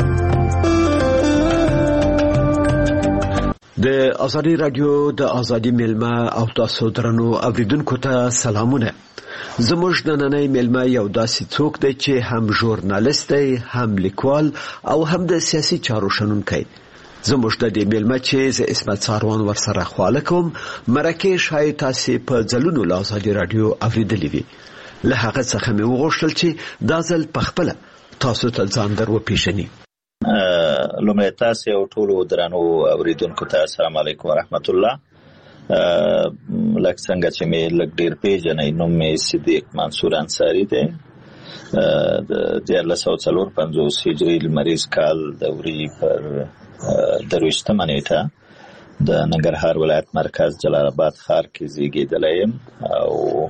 د ازادي رادیو د ازادي ملما او تاسو درنو اوریدونکو ته سلامونه. زموږ نننۍ ملما یو داسې څوک دی چې هم ژورنالیست دی، هم لیکوال او هم د سیاسي چارو شنونکی. زموږ د دې ملما چې ز اسمت ساروان ورسره خواله کوم مرکه شای تاسو په ځلونو له ازادي رادیو اوریدلې وي. له هغه څخه مې وغوښتل چې دا ځل په خپل تاسو ته ځان درو پیژني. لومړی تاسو او ټول درنو اوریدونکو ته السلام علیکم ورحمت الله. لکه څنګه چې مې لږ ډیر پیژنې، نوم مې صدیق منصور انصاری دی. د 1954 هجری لمریز کال د وري پر 23 نیټه د ننګرهار ولایت مرکز جلال آباد ښار کې زیږیدلی یم او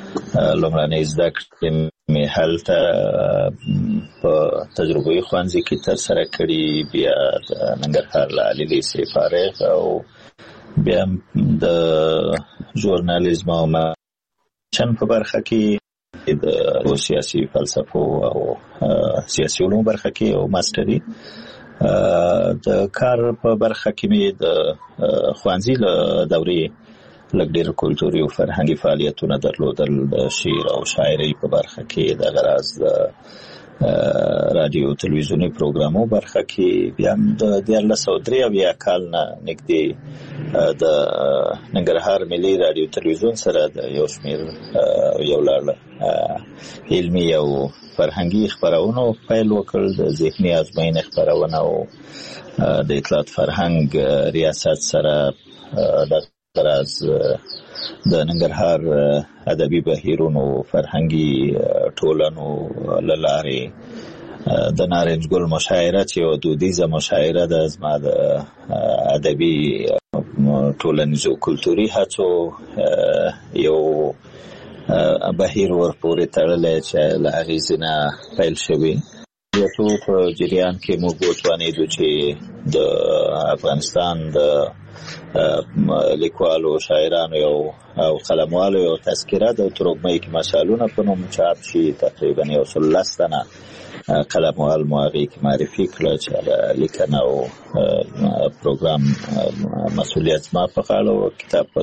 لومړنۍ زده کړې مې هلته په تجربوي ښوونځي کې ترسره کړي، بیا د ننګرهار له عالي لیسې فارغ او بیا د ژورنالیزم او چن په برخه کې د سیاسي فلسفو او سیاسي علوم برخه کې او ماستري. د کار په برخه کې مې د ښوونځي له دورې لږ ډېر کلتوري او فرهنګي فعالیتونه درلودل. د شعر او شاعرۍ په برخه کې د غراز د رادیو تلویزیونی پروګرامو برخه کې بیا د 1983 کال نه نږدې د ننګرهار ملي رادیو تلویزیون سره د یو شمېر یو لړ علمي او فرهنګي خپرونو پیل وکړ. د ذهني ازموینې خپرونه او د اطلاعات فرهنګ ریاست سره د غراز د ننګرهار ادبي بهیرونو فرهنګي ټولنو له لارې د نارنج ګل مشاعره چې یو دودیزه مشاعره ده زما د ادبي ټولنیزو کلتوري هڅو یو بهیر ورپورې تړلی چې له هغې ځینه پیل شوي. په جریان کې موږ وتوانېدو چې د افغانستان د لیکوالو شاعرانو او قلموالو یو تذکره د ترکمنۍ کې مشالونه په نوم چاپ شي. تقریبا 110 تنه قلموال مو هغې کې معرفي کړه چې لیکنه او پروګرام مسؤلیت زما په غاړه و. کتاب په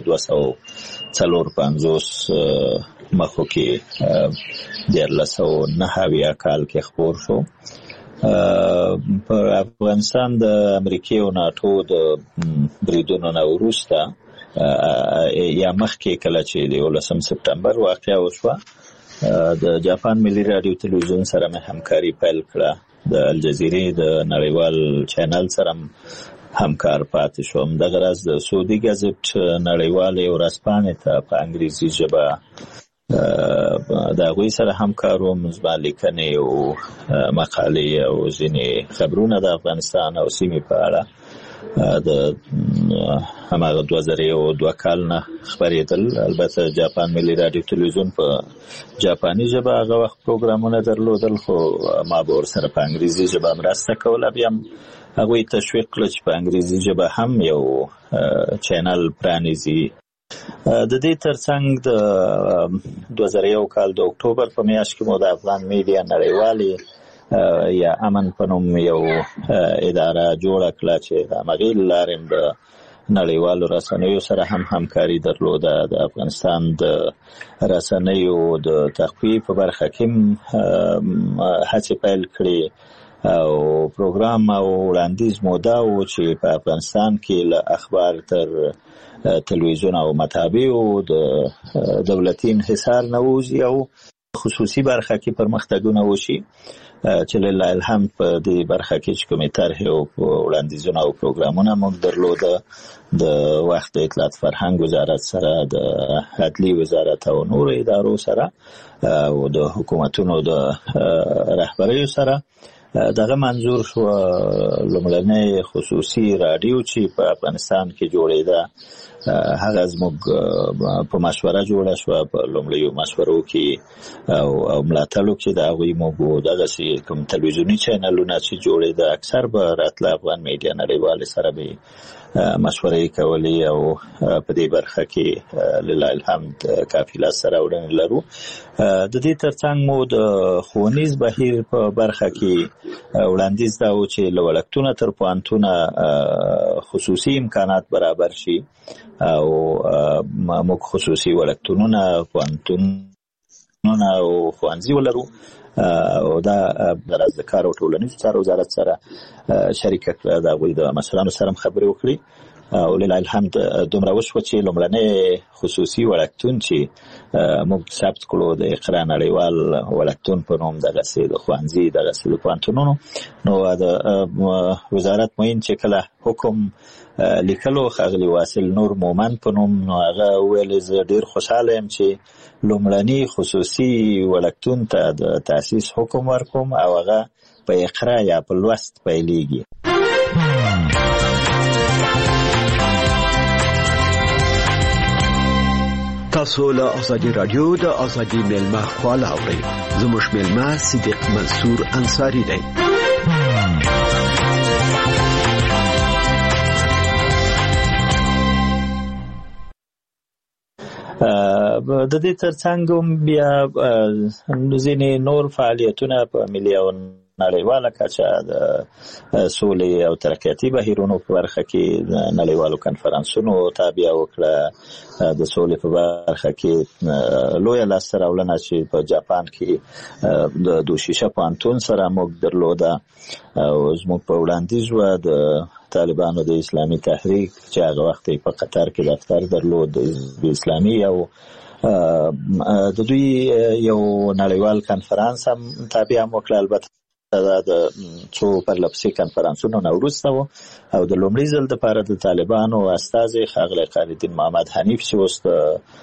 254 مخو کې 1909 کال کې خپور شو. په افغانستان د امریکای او ناتو د بریدونو نه وروسته یا مخکې کله چې د 11 سپتمبر واقعه وشوه، د جاپان ملي رادیو تلویزیون سره مې همکاري پیل کړه. د الجزیرې د نړیوال چینل سره همکار پاتې شوم. دغه راز د سعودي ګازټ نړیوالې ورځپاڼې ته په انګریزي ژبه د هغوی سره همکار وم. زما لیکنې او مقالې او ځینې خبرونه د افغانستان او سیمې په اړه د هماغه 2002 کال نه خپرېدل. البته جاپان ملي رادیو تلویزیون په جاپاني ژبه هغه وخت پروګرامونه درلودل، خو ما به ورسره په انګریزي ژبه مرسته کوله. بیا هغوی تشویق کړه چې په انګریزي ژبه هم یو چینل پرانیزي. د دې ترڅنګ د 2001 کال د اکتوبر په میاشت کې مو د افغان میډیا نړیوالې یا امن په نوم یو اداره جوړه کړه چې د همغې له لارې د نړیوالو رسنیو سره هم همکاري درلوده. د افغانستان د رسنیو د تقویې په برخه کې هڅې پیل کړې او پروګرام او وړاندیز مو دا و چې په افغانستان کې له اخبار تر تلویزیون او مطابعو د دولتي انحصار نه ووځي او خصوصي برخه کې پرمختګونه وشي، چې لله الحمد په دې برخه کې چې کومې طرحې او وړاندیزونه او پروګرامونه موږ درلوده د وخت د اطلاعات فرهنګ وزارت سره، د عدلي وزارت او نورو ادارو سره او د حکومتونو د رهبریو سره. دغه منظور شو لومړنۍ خصوصي رادیو چې په افغانستان کې جوړېده هغه زموږ په مشوره جوړه شوه. په لومړیو مشورو کې او ملاتړو کې د هغوی موږ دغسې کوم تلویزیوني چینلونه چې جوړېده اکثر به راتله افغان میډیا نړیوالې سره به مشورې کولې او په دې برخه کې لله الحمد کافي لاس سره وړاندې لرو. د دې ترڅنګ مو د ښوونیز بهیر په برخه کې وړاندیز دا و چې له وړکتونه تر پوهنتونه خصوصي امکانات برابر شي او موږ خصوصي وړکتونونه، پوهنتونونه او ښوونځي ولرو او دا د کار او ټولنیزو چارو وزارت سره شریکه کړه. د هغوی د مشرانو سره هم خبرې وکړي او لله الحمد دومره وشوه چې لومړنی خصوصي وړکتون چې موږ ثبت کړو د اقرا نړیوال وړکتون په نوم دغسې د ښوونځي دغسې د پوهنتونونو، نو د وزارت معین چې کله حکم لیکلو ښاغلي واصل نور مومند په نوم، نو هغه وویل زه ډېر خوشحاله یم چې لومړني خصوصي وړکتون ته د تاسیس حکم ورکوم او هغه په اقرا یا په لوست پیلېږي. تاسو له ازادي رادیو د ازادي ملما خواله اورئ. زموږ ملما صدیق منصور انصاری دی. د دې ترڅنګ بیا ځینې نور فعالیتونه په ملي او نړیواله کچه د سولې او ترقیاتي بهیرونو په برخه کې نړیوالو کنفرانسونو تابع وکړه. د سولې په برخه کې لویه لاسته راوړنه چې په جاپان کې د دوشیشه پوهنتون سره موږ درلوده او زموږ په وړاندیز و د طالبانو د اسلامي تحریک چې هغه وخت په قطر کې دفتر درلود د اسلامي او د دوی یو نړیوال کنفرانس هم تابع وکړه. البته دا د څو پرلپسې کنفرانسونو نه وروسته و او د لومړي ځل دپاره د طالبانو استازی ښاغلی خالدین محمد حنیف چې اوس د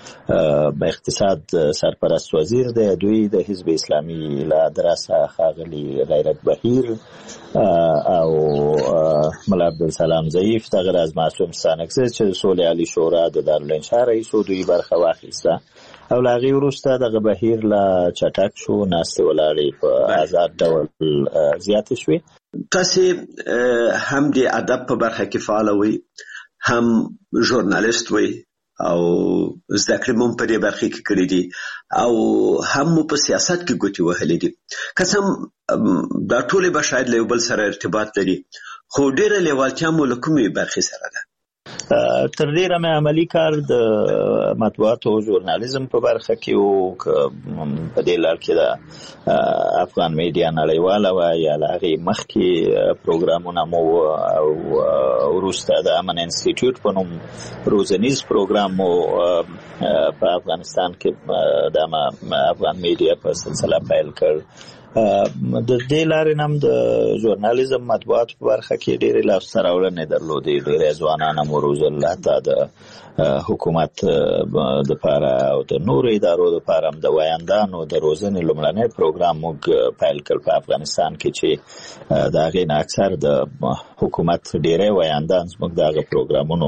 اقتصاد سرپرست وزیر دی، دوی د حزب اسلامي له درسه ښاغلي غیرت بهیر او ملا عبدالسلام ضعیف دغه راز معصوم ستانکزی چې د سولې عالي شورا د دارالانشا رئیس و، دوی برخه واخیسته او له هغې وروسته دغه بهیر لا چټک شو، ناستې ولاړې په آزاد ډول زیاتې شوې. تاسې هم د ادب په برخه کې فعال وئ، هم ژورنالیست وئ او زده کړې مو په دې برخه کې کړې دي او هم مو په سیاست کې ګوتې وهلې دي. قسم دا ټولې به شاید له یو بل سره ارتباط لري، خو ډېره لیوالتیا مو له کومې برخې سره ده؟ تر ډیره مې عملی کار د مطبوعاتو او ژورنالیزم په برخه کې او په دې لار کې د افغان میډیا نړیواله وه یا له هغې مخکې پروګرامونه مو او وروسته د امن انسټیټیوټ په نوم روزنیز پروګرام مو په افغانستان کې د افغان میډیا په سلسله پیل کړ. د دې لارې هم د ژورنالیزم مطبوعاتو په برخه کې ډېرې لاسته راوړنې درلودې، ډېری ځوانان هم وروزل، حتی د حکومت دپاره او د نورو ادارو دپاره هم د ویاندانو د روزنې لومړنی پروګرام موږ پیل کړ په افغانستان کې چې د هغې نه اکثر د حکومت ډېری ویاندان زموږ د هغه پروګرامونو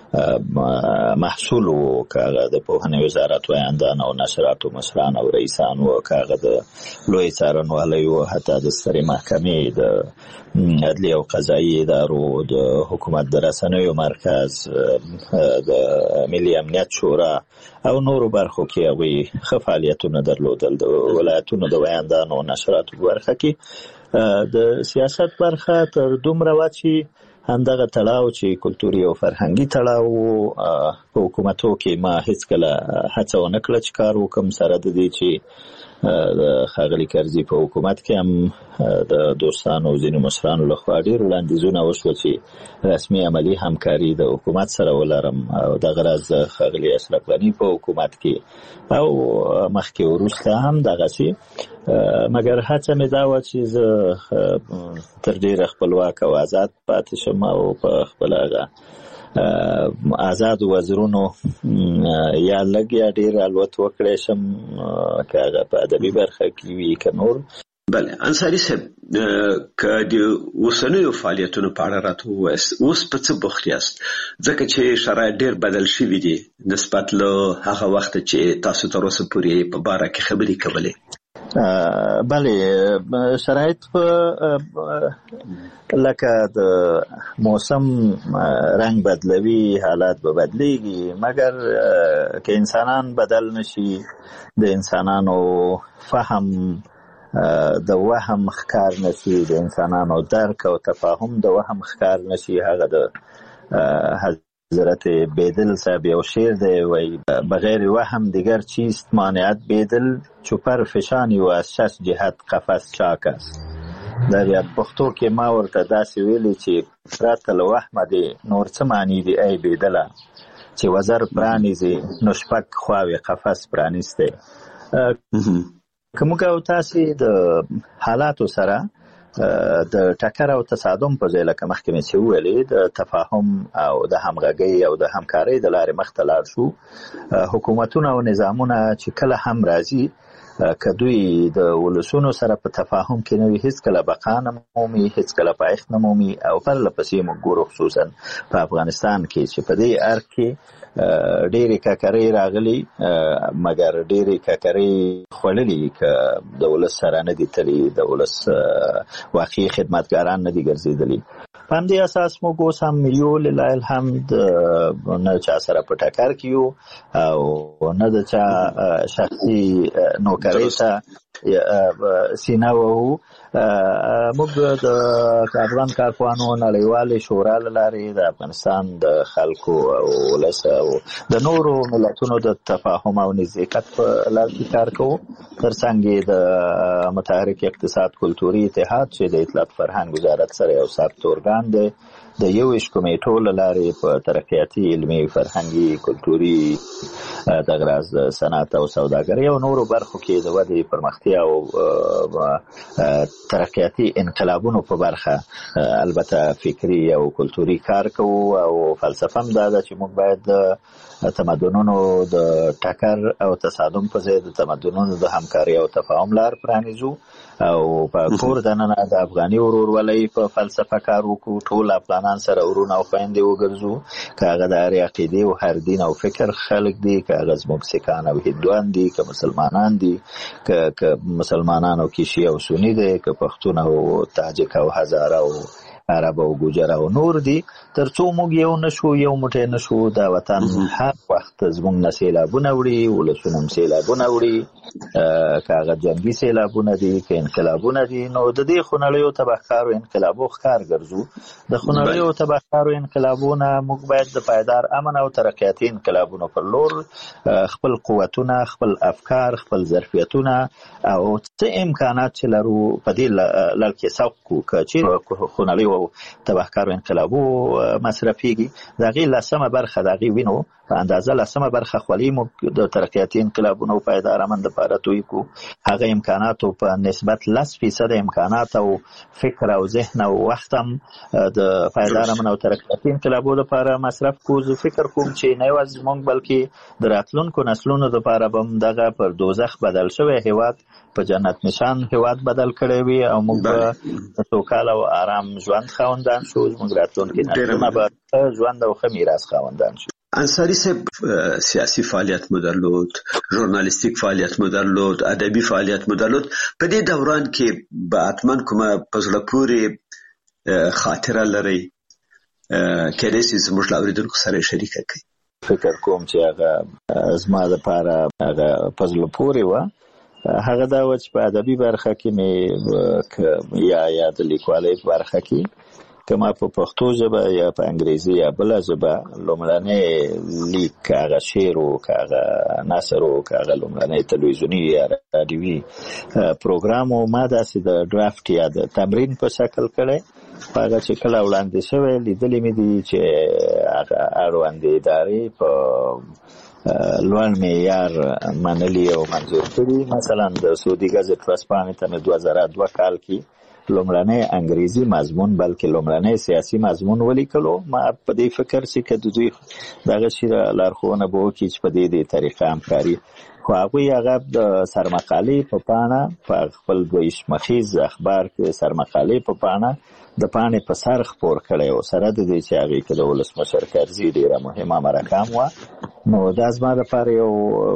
محصول و، که هغه د پوهنې وزارت ویاندان او نشراتو مشران او رئیسان و، که هغه د لوی څارنوالۍ و، حتی د سترې محکمې، د عدلي او قضایي ادارو، د حکومت د رسنیو مرکز، د ملي امنیت شورا او نورو برخو کې هغوی ښه فعالیتونه درلودل. د ولایتونو د ویاندانو او نشراتو په برخه کې د سیاست برخه تر دومره وه چې همدغه تړاو چې کلتوري او فرهنګي تړاو په حکومتو کې ما هیڅکله هڅه ونه کړه چې کار وکړم، سره د دې چې د ښاغلي کرزي په حکومت کې هم د دوستانو او ځینو مشرانو لخوا ډېر وړاندیزونه وشوه چې رسمي عملي همکاري د حکومت سره ولرم او دغه راز د ښاغلي اشرف غني په حکومت کې او مخکې وروسته هم دغسې، مګر هڅه مې دا وه چې زه تر ډېره خپلواک او آزاد پاتې شم او په خپله هغه آزاد وزرونو یا لږ یا ډېر الوت وکړی شم، که هغه په ادبي برخه کې وي که نور. بله انصاري صاحب، که د اوسنیو فعالیتونو په اړه راته ووایاست، اوس په څه بوخت یاست؟ ځکه چې شرایط ډېر بدل شوي دي نسبت له هغه وخته چې تاسو تر اوسه پورې په باره کې خبرې کولې. بله، شرایط لکه د موسم رنگ بدلوي، حالات به بدلیږي، مګر که انسانان بدل نشي، د انسانانو فهم د وهم ښکار نشي، د انسانانو درک او تفاهم د وهم ښکار نشي. هغه د حضرت بیدل صاحب یو شعر دی، وای بغیر وهم دیگر چیست مانعت بیدل چو پر فشانی و از شش جهت قفس چاک است. در بیا پښتو کې ما ورته داسې ویلي چې پرته له وهمه دې نور څه معنی دي ای بیدله، چې وزر پرانیزي نو شپږ خواوې قفس پرانیستی. که موږ او تاسې د حالاتو سره د ټکر او تصادم په ځای لکه مخکې مې چې وویلې د تفاهم او د همغږۍ او د همکارۍ د لارې مخته لاړ شو، حکومتونه او نظامونه چې کله هم راځي کدوې د ولسونو سره په تفاهم کې نه وي هیڅ کله بقا نه مومي هیڅ کله پایښت نه مومي او پرله پسې موږ ګورو خصوصا په افغانستان کې چې په دې ارګ کې ډېرې ککرۍ راغلي مګر ډېرې ککرۍ خوړلي که د ولس سره نه دي تللي د ولس واقعي خدمتګاران نه دي ګرځېدلي په همدې اساس موږ اوس هم یو لله الحمد نه چا سره په ټکر کې یو او نه د چا شخصي نوکرۍ ته سینه وهو موږ د افغان کارپوهانو نړیوالې شورا له لارې د افغانستان د خلکو او ولس او د نورو ملتونو د تفاهم او نزدېکت په لار کې کار کوو ترڅنګ د متحرک اقتصاد کلتوري اتحاد چې د اطلاعات فرهنګ وزارت سره یو ثابت ارګان دی د 21 کمیټو له لارې په ترقیاتي علمي فرهنګي کلتوري د غراز د صنعت او سوداګرۍ او نورو برخو کې د ودې پرمختیا او ترقیاتي انقلابونو په برخه البته فکری او کلتوري کار کوو او فلسفه هم دا ده چې موږ باید تمدنونو د ټکر او تصادم په ځای د تمدنونو د همکاري او تفاهم لار پرانیزو او په کور دننه د افغاني ورورولۍ په فلسفه کار وکړو ټول افغانان سره ورونه او خویندې وګرځو که هغه د هرې عقیدې او هر دین او فکر خلک دي که هغه زموږ سیکان او هندوان دي که مسلمانان دي که مسلمانان او کیشي او سني دي که پښتون او تاجک او هزاره او عرب او ګوجر او نور دي ترڅو موږ یو نشو یو موټی نشو دا وطن هر وخت زموږ نه سیلابونه وړي ولسونه هم سیلابونه وړي که هغه جنګي سیلابونه دي که انقلابونه دي نو د دې خونړیو تبهکارو انقلابو ښکار ګرځو د خونړیو تبهکارو انقلابونه موږ باید د پایدار امن او ترقیاتي انقلابونو پر لور خپل قوتونه خپل افکار خپل ظرفیتونه او څه امکانات چې لرو په دې لړ کې سوق کړو که چیرې خونړیو تبهکارو انقلابو مصرفيږي د هغې لسمه برخه د هغې وینو په اندازه لسمه برخه خولي موږ د ترقیاتي انقلابونو پایدار امن دپاره توی کړو هغه امکاناتو په نسبت 10% امکانات او فکر او ذهن او وخت هم د پایدار امن او ترقیاتي انقلابو لپاره مصرف کړو زه فکر کوم چې نه یوازې موږ بلکې د راتلونکو نسلونو دپاره به هم دغه پر دوزخ بدل شوی هیواد په جنت نشان هیواد بدل کړی وي او موږ به سوکاله او آرام ژوند خاوندان شو زموږ راتلونکي نسلونه به ژوند او ښه میراث خاوندان شو. انصاری صاحب سیاسی فعالیت مو درلود ژورنالیستیک فعالیت مو درلود ادبي فعالیت مو درلود په دې دوران کې به حتما کومه په زړه پورې خاطره لرئ کېدای شي زموږ له اورېدونکو سره شریکه کړئ فکر کوم چې هغه زما دپاره هغه په زړه پورې وه هغه دا و چې په ادبي برخه کې مې یا د لیکوالۍ په برخه کې که ما په پښتو ژبه یا په انګریزي یا بله ژبه لومړنی لیک که هغه شعر و که هغه نثر و که هغه لومړنی تلویزیوني یا راډیوي پروګرام و ما داسې د ډرافټ یا د تمرین په شکل کړی په هغه چې کله وړاندې شوی لیدلې مې دي چې هغه اړوندې ادارې په لوړ معیار منلي او منظور کړي مثلا د سعودي ګزټ ورځپاڼې ته مې 2002 کال کې لومړنی انګریزي مضمون بلکې لومړنی سیاسي مضمون ولیکلو ما په دې فکر چې که د دوی دغه شي لارښوونه به وکړي چې په دې طریقه همکاري خو هغوی هغه د سرمقالې په پاڼه په خپل دویش مخیز اخبار کې سرمقالې په پاڼه د پاڼې په سر خپور کړی و سره د دې چې هغې کې د ولسمشر کرزي ډېره مهمه مرکه هم وه نو دا زما دپاره یو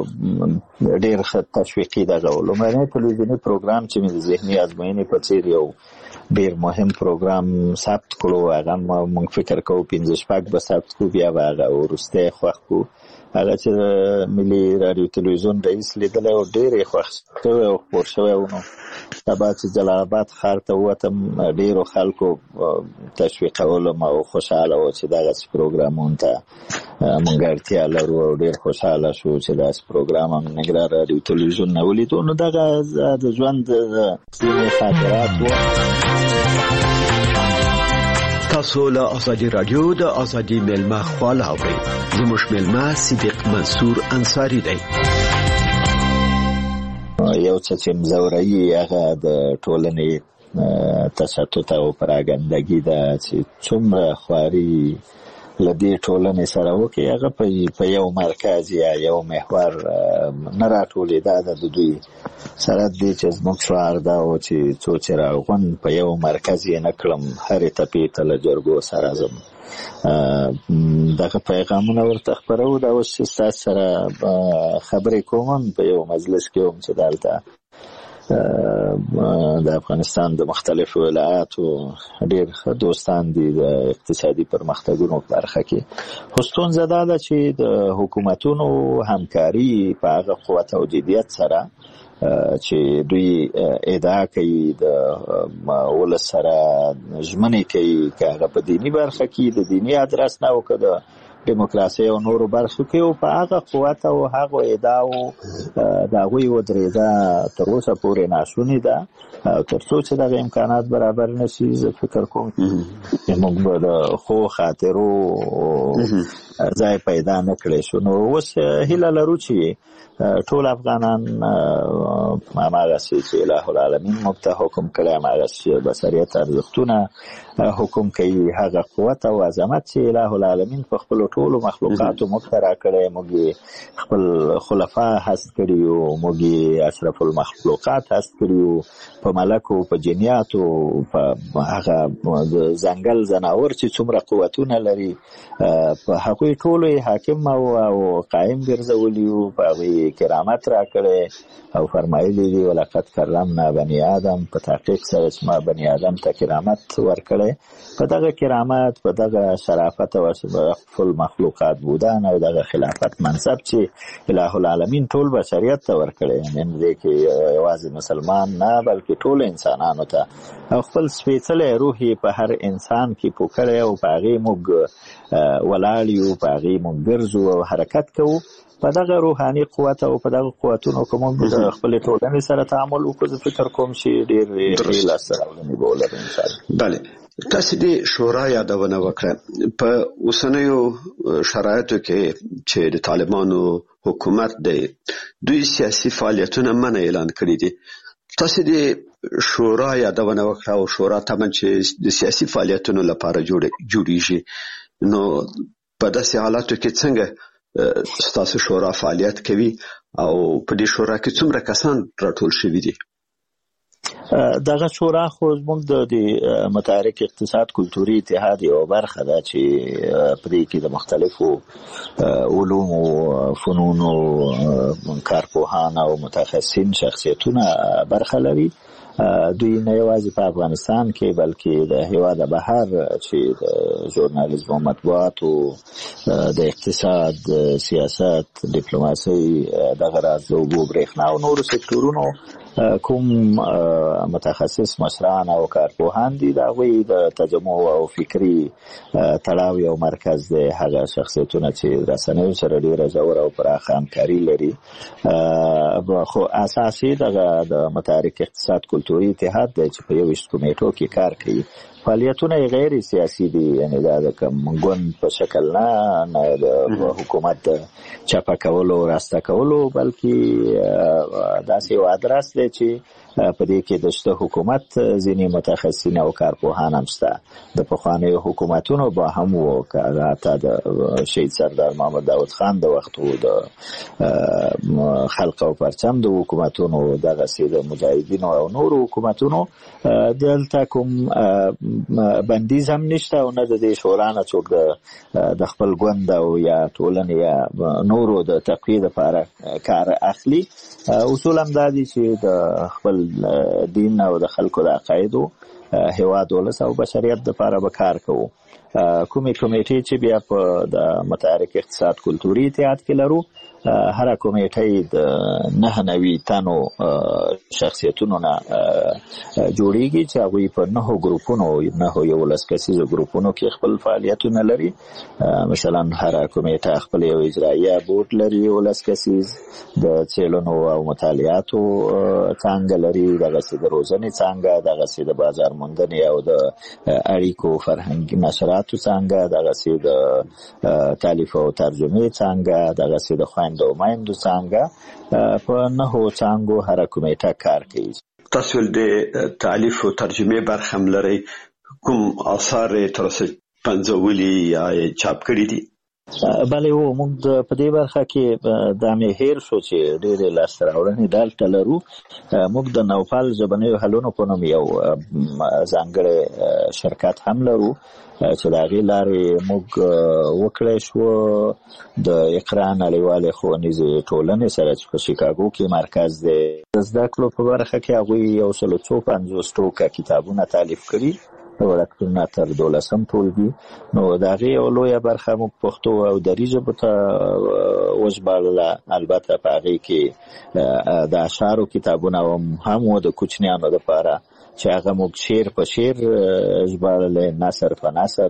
ډېر ښه تشویقي دغه و لومړنی تلویزیوني پروګرام چې مې د ذهني ازموینې په څېر یو ډېر مهم پروګرام ثبت کړو هغه موږ فکر کوو 15 به ثبت کړو بیا به هغه وروستی خوښ کړو هغه چې د ملي راډیو تلویزیون رئیس لیدلی و ډېر یې خوښ شوی او خپور شوی و نو سبا چې جلال آباد ښار ته ووتم ډېرو خلکو تشویقولم او خوشحاله و چې دغسې پروګرامونو ته موږ اړتیا لرو او ډېر خوشحاله شو چې داسې پروګرام هم نګران راډیو تلویزیون نه ولیدو نو دغه د ژوند د ځینې خاطرات و. تاسو له ازادي رادیو د ازادي ملما خواله اورئ زموږ ملما صدیق منصور انصاری دی یو څه چې مزورایي هغه د ټولنې تشتت او پراګندګي ده چې څومره خواري لدې ټولنې سره وکړي هغه په یو مرکز یا یو محور نه راټولي. دا د دوی سره دې چې زموږ شعار دا و چې څو څراغون په یو مرکز یې نه کړم هرې تپې ته له جرګو سره ځم. دغه پیغامونه ورته خپرو. دا اوس چې ستاسو سره خبرې کوم په یو مجلس کې وم چې دلته د افغانستان د مختلفو ولایاتو ډېر دوستان دي د اقتصادي پرمختګونو په برخه کې. خو ستونزه دا ده چې د حکومتونو همکاري په هغه قوت او جدیت سره چې دوی ادعا کوي د ولس سره ژمنې کوي که هغه په دیني برخه کې د دیني ادرس نه او که د دیموکراسي او نورو برخو کې او په هغه قوت او هغه ادعاو د هغوی ودرېده تر اوسه پورې ناشونې ده. تر څو چې دغه امکانات برابر نشي زه فکر کوم چې موږ به د ښو خاطرو ځای پیدا نه کړی شو. نو اوس هیله لرو چې ټول افغانان هماغسې چې اله العالمین موږ ته حکم کړی هماغسې بشریت ارزښتونه حکم کوي هغه قوت او عظمت چې اله العالمین په خپلو ټولو مخلوقاتو موږ ته راکړی. موږ خپل خلفا هست کړي یو، موږ اشرف المخلوقات هست کړي یو، په ملکو په جنیاتو په هغه ځنګل ځناور چې څومره قوتونه لري په هغوی ټولو حاکم او قایم ګرځولي وو، په هغوی کرامت راکړی او فرمایلی دي ولقد کرمنا بني آدم، په تحقیق سره چې ما بني آدم ته کرامت ورکړی. په دغه کرامت په دغه شرافت او اشرف المخلوقات بودن او دغه خلافت منصب چې اله العالمین ټول بشریت ته ورکړی، یعنې دې کې یوازې مسلمان نه بلکې ټول انسانانو ته او خپل سپېڅلی روح یې په هر انسان کې پوکړی او په هغې موږ ولاړ یو، په هغې موږ ګرځو او حرکت کوو. په دغه روحاني قوت او په دغه قوتونو که موږ د خپلې ټولنې سره تعامل وکړو زه فکر کوم چې ډېر لاسته راوړنې به ولرو انشاءالله. بله، تاسو د شورا یادونه وکړه. په اوسنیو شرایطو کې چې د طالبانو حکومت دی دوی سیاسي فعالیتونه منع اعلان کړي دي. تاسو د شورا یادونه وکړه او شورا طبعا چې د سیاسي فعالیتونو لپاره جوړیږي، نو په داسې حالاتو کې څنګه ستاسو شورا فعالیت کوي او په دې شورا کې څومره کسان راټول شوي دي؟ دغه شورا خو زموږ د متحرک اقتصاد کلتوري اتحاد یو برخه ده چې په دې کې د مختلفو علومو فنونو کارپوهان او متخصصین شخصیتونه برخه لري. دوی نه یوازې په افغانستان کې بلکې د هیواد بهر چې د ژورنالیزم او مطبوعاتو د اقتصاد، سیاست، ډیپلوماسي، دغه راز د اوبو برېښنا او نورو سکتورونو کوم متخصص مشران او کارپوهان دي د هغوی د تجمع او فکري تړاو یو مرکز دی. هغه شخصیتونه چې رسنیو سره ډېره ژوره او پراخه همکاري لري. خو اساسي دغه د متحرک اقتصاد کلتوري اتحاد دی چې په 21 کمیټو کې کار کوي. فعالیتونه غیر سیاسي دي، یعنی دا د کوم ګوند په شکل نه د حکومت چپه کولو راسته کولو بلکې داسې یو ادرس دی چې په دې کې د شته حکومت ځینې متخصصین او کارپوهان هم شته. د پخوانیو حکومتونو به هم وو که حتی د شهید سردار محمد داود خان د وختو د خلق او پرچم د حکومتونو، دغسې د مجاهدینو او نورو حکومتونو. دلته کوم بندیز هم نشته او نه د دې شورا نه څوک د خپل ګوند او یا ټولنې یا نورو د تقویې لپاره کار اخلي. اصول هم دا دي چې د خپل دین او د خلکو د عقایدو هیواد ولس او بشریت لپاره به کار کوو. کومې کمیټې چې بیا په د متحرک اقتصاد کلتوري اتحاد کې لرو، هر کمیټه د 9 تنو شخصیتونو نه جوړیږي چې هغوی په 9 ګروپونو 11 کسیزو ګروپونو کې خپل فعالیتونه لري. مثلا هر کمیټه خپل یو اجرایه بورډ لري 11 کسیز، د څېړنو او مطالعاتو څانګه لري، دغسې د روزنې څانګه، دغسې د بازار موندنې او د اړیکو فرهنګي نشراتو څانګه، دغسې د تالیف او ترجمې څانګه، دغسې د خویندو او میندو څانګه. په 9 څانګو هر کمیټه کار کوي. تاسو د تالیف او ترجمې برخه هم لرئ، کوم آثار تر اوسه پنځولي یا چاپ کړي دي؟ بله موږ په دې برخه کې د مې هیر شو چې ډېرې لاسته راوړنې دلته لرو. موږ د نوپال ژبنیو حلونو په نوم یو ځانګړی شرکت هم لرو چې د هغې لارې موږ وکړی شو د اقرا نړیوالې ښوونیزې ټولنې سره چې په شیکاګو کې مرکز دی د زده کړو په برخه کې هغوی 150 ټوکه کتابونه تالیف کړي وړکتون تر 12م ټولګي. نو د هغې یو لویه برخه موږ پښتو او دري ژبو ته وژباړله. البته په هغې کې د اشعارو کتابونه هم و د کوچنیانو دپاره چې هغه موږ شعر په شعر ژباړلی، نثر په نثر.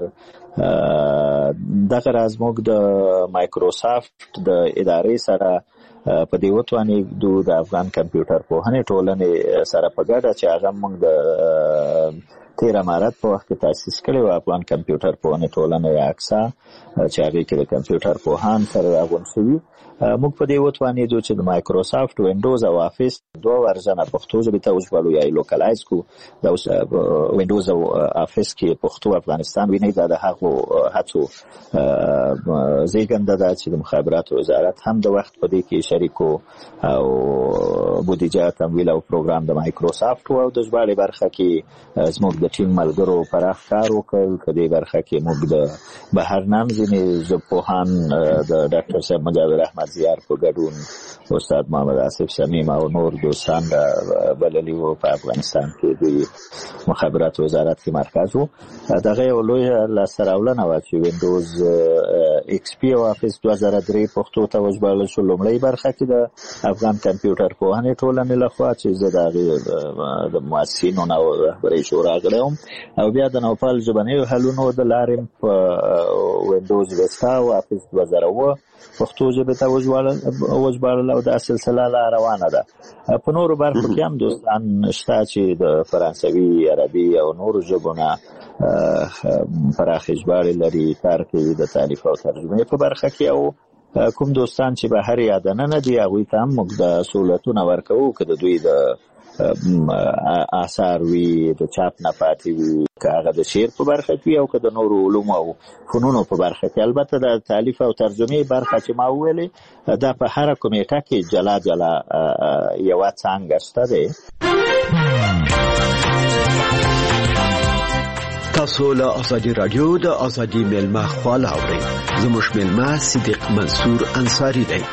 دغه راز موږ د مایکروسافت د ادارې سره په دې وتوانېدو د افغان کمپیوټر پوهنې ټولنې سره په ګډه چې هغه موږ د 13 مارچ په وخت کې تاسیس کړی و افغان کمپیوټر پوهنې ټولنه یا اکسا چې هغې کې د کمپیوټر پوهان سره راغونډ شوي. موږ په دې وتوانېدو چې د مایکروسافت وینډوز او افیس 2 ورژنه پښتو ژبې ته وژباړو یا یې لوکلایز کړو. د وینډوز او افیس کې پښتو افغانستان وینئ دا د هغو هڅو زیږنده ده چې د مخابراتو وزارت هم د وخت په دې کې شریک او بودیجه تمویل او پروګرام د مایکروسافت او د ژباړې برخه کې زموږ د ټیم ملګرو پراخ کار وکړ. په دې برخه کې موږ د بهرنام ځینې ژبپوهان د ډاکټر صاحب مجاور احمد زیار په ګډون استاد محمد آصف صمیم او نور دوستان بللي وو. په افغانستان کې د مخابراتو وزارت کې مرکز وو. دغه یو لویه لاسته راوړنه وه چې وینډوز ایکس پی او افیس 2003 پښتو ته وژباړل شو. لومړۍ برخه کې د افغان کمپیوټر پوهنې ټولنې لخوا چې زه د هغې د مؤسسینو او رهبرۍ شورا غړی وم، او بیا د نوپال ژبنیو حلونو د لارې په وینډوز ویستا او افیس 2007 پښتو ژبې ته وژباړل او دا سلسله لا روانه ده. په نورو برخو کې هم دوستان شته چې د فرانسوي، عربي او نورو ژبو نه پراخې ژباړې لري، کار کوي د تالیف او ترجمې په برخه کې. او کوم دوستان چې بهر یا دننه دي هغوی ته هم موږ د سهولتونه ورکوو که د دوی د آثار وي د چاپ نه پاتې وي، که هغه د شعر په برخه کې او که د نورو علومو او فنونو په برخه کې. البته د تالیف او ترجمې برخه چې ما وویلې دا په هره کمیټه کې جلا جلا یوه څانګه شته دی. تاسو له ازادي رادیو د ازادي ملما خواله اورئ. زموږ ملما صدیق منصور انصاری دی.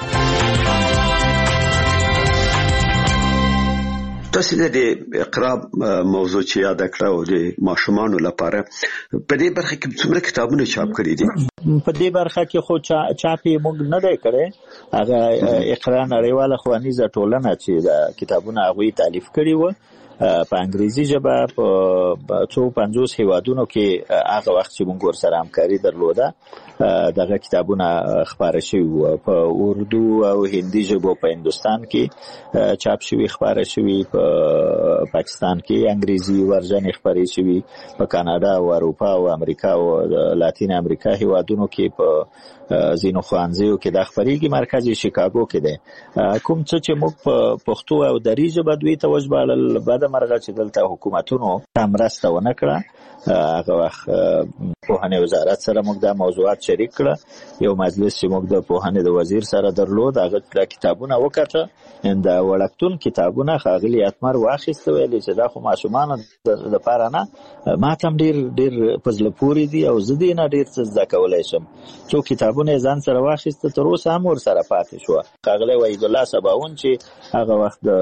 تاسو د اقرا موضوع چې یاد کړو او د ماشومانو لپاره په دې برخه کې څومره کتابونه چاپ کړي دي؟ په دې برخه کې خو چاپی موږ نه دی کړی. هغه اقرا نړیواله ښوونیزه ټولنه چې د کتابونه هغوی تالیف کړي وو په انګریزي ژبه په 250 هیوادونو کې هغه وخت چې موږ ورسره همکاري درلوده دغه کتابونه خپاره شوي وو. په اردو او هندي ژبو په هندوستان کې چاپ شوي، خپاره شوي. په پاکستان کې انګریزي ورژنې خپرې شوي. په کاناډا او اروپا او امریکا او لاتین امریکا هیوادونو کې په ځینو ښوونځیو کې دا خپرېږي. مرکز یې شیکاګو کې دی. کوم څه چې موږ په پښتو او دري ژبه دوی ته وژباړل، بده مرغه چې دلته حکومتونو ته مرسته ونه کړه. هغه وخت پوهنې وزارت سره موږ دا موضوعات شریک کړه. یو مجلس چې موږ د پوهنې د وزیر سره درلود هغه کتابونه وکړه. د وړکتون کتابونه ښاغلي اتمر واخیسته، ویلې چې دا خو ماشومانو دپاره نه، ما ته هم ډېر په زړه پورې دي او زه دې نه ډېر څه زده کولی شم. څو کتابونه یې ځان سره واخیسته، تر اوسه هم ورسره پاتې شوه. ښاغلی وحیدالله سباون چې هغه وخت د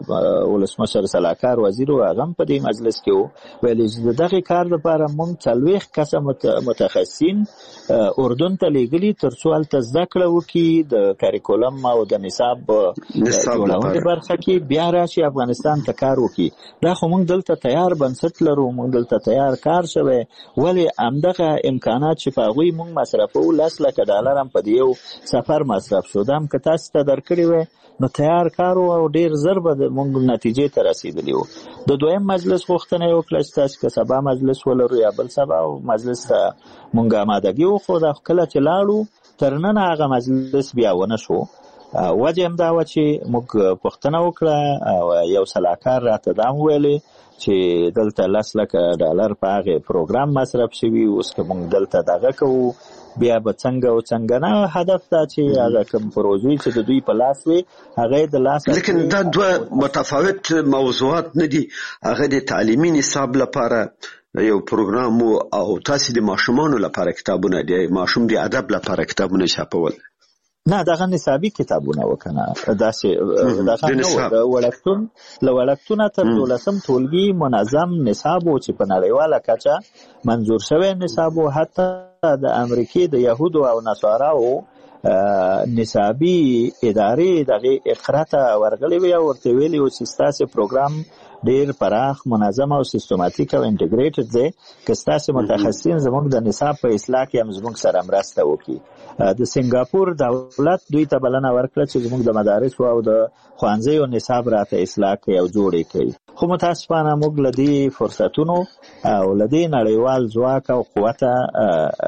ولسمشر سلاکار وزیر و، هغه هم په دې مجلس کې و، ویلې چې د دغې کار لپاره موږ 40 کسه متخصصین اردن ته لیږلي تر څو هلته زده کړه وکړي د کاریکولم او د نصاب جوړونې برخه کې، بیا راشي افغانستان ته کار وکړي. دا خو موږ دلته تیار بنسټ لرو، موږ دلته تیار کار شوی. ولې همدغه امکانات چې په هغوی موږ مصرفوو 10 لکه ډالر هم په دې یو سفر مصرف شو. دا هم که تاسو ته درکړی وی نو تیار کار او ډېر زر به موږ نتیجې ته رسېدلي وو. د دویم مجلس غوښتنه یې وکړه چې تاسو که سبا مجلس ولرو یا بل سبا مجلس ته موږ آمادګي وښوده. کله چې لاړو تر ننه هغه مجلس بیا ونه شو. وجه همدا وه چې موږ پوښتنه وکړه او یو سلاکار راته دا هم ویلې چې دلته 10 لک ډالر په هغه پروګرام مصرف شوی، اوس کوم دلته دغه کوو بیا به څنګه نه هدف دا چې هغه کوم پروژې چې د دوی په لاس وي هغه د لاس، لیکن دا دوه متفاوت موضوعات نه دي. هغه د تعلیمي نصاب لپاره یو پروګرام او تاسو د ماشومانو لپاره کتابونه دي، ماشوم د ادب لپاره کتابونه چاپول. نه دغه نصابي کتابونه وکنه داسې دغه نو ولکتونه تر 12م ټولګي منظم نصاب او چې په نړیواله کچه منظور شوی نصاب او حتی د امریکای د يهودو او نصاراو نصابي ادارې دغه اقرا ته ورغلي وي او ورته ویلي او چې تاسو پروګرام ډیر پراخ منظم او سیستماتیک او انټیګریټډ دی که تاسو متخصصین زموږ د نصاب په اصلاح کې هم زموږ سره مرسته وکړي. د سنگاپور دولت دوی ته بلنه ورکړه چې زموږ د مدارس او د ښوونځیو نصاب راته اصلاح کوي او جوړ کړي، خو متاسفانه موږ لدی فرصتونو او لدی نړیوال ځواک او قوت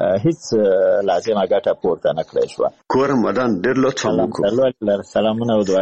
هیڅ لازمه ګټه پورته نه کړې شو. کورم ودان ډیر لطفا وکړو. سلامونه او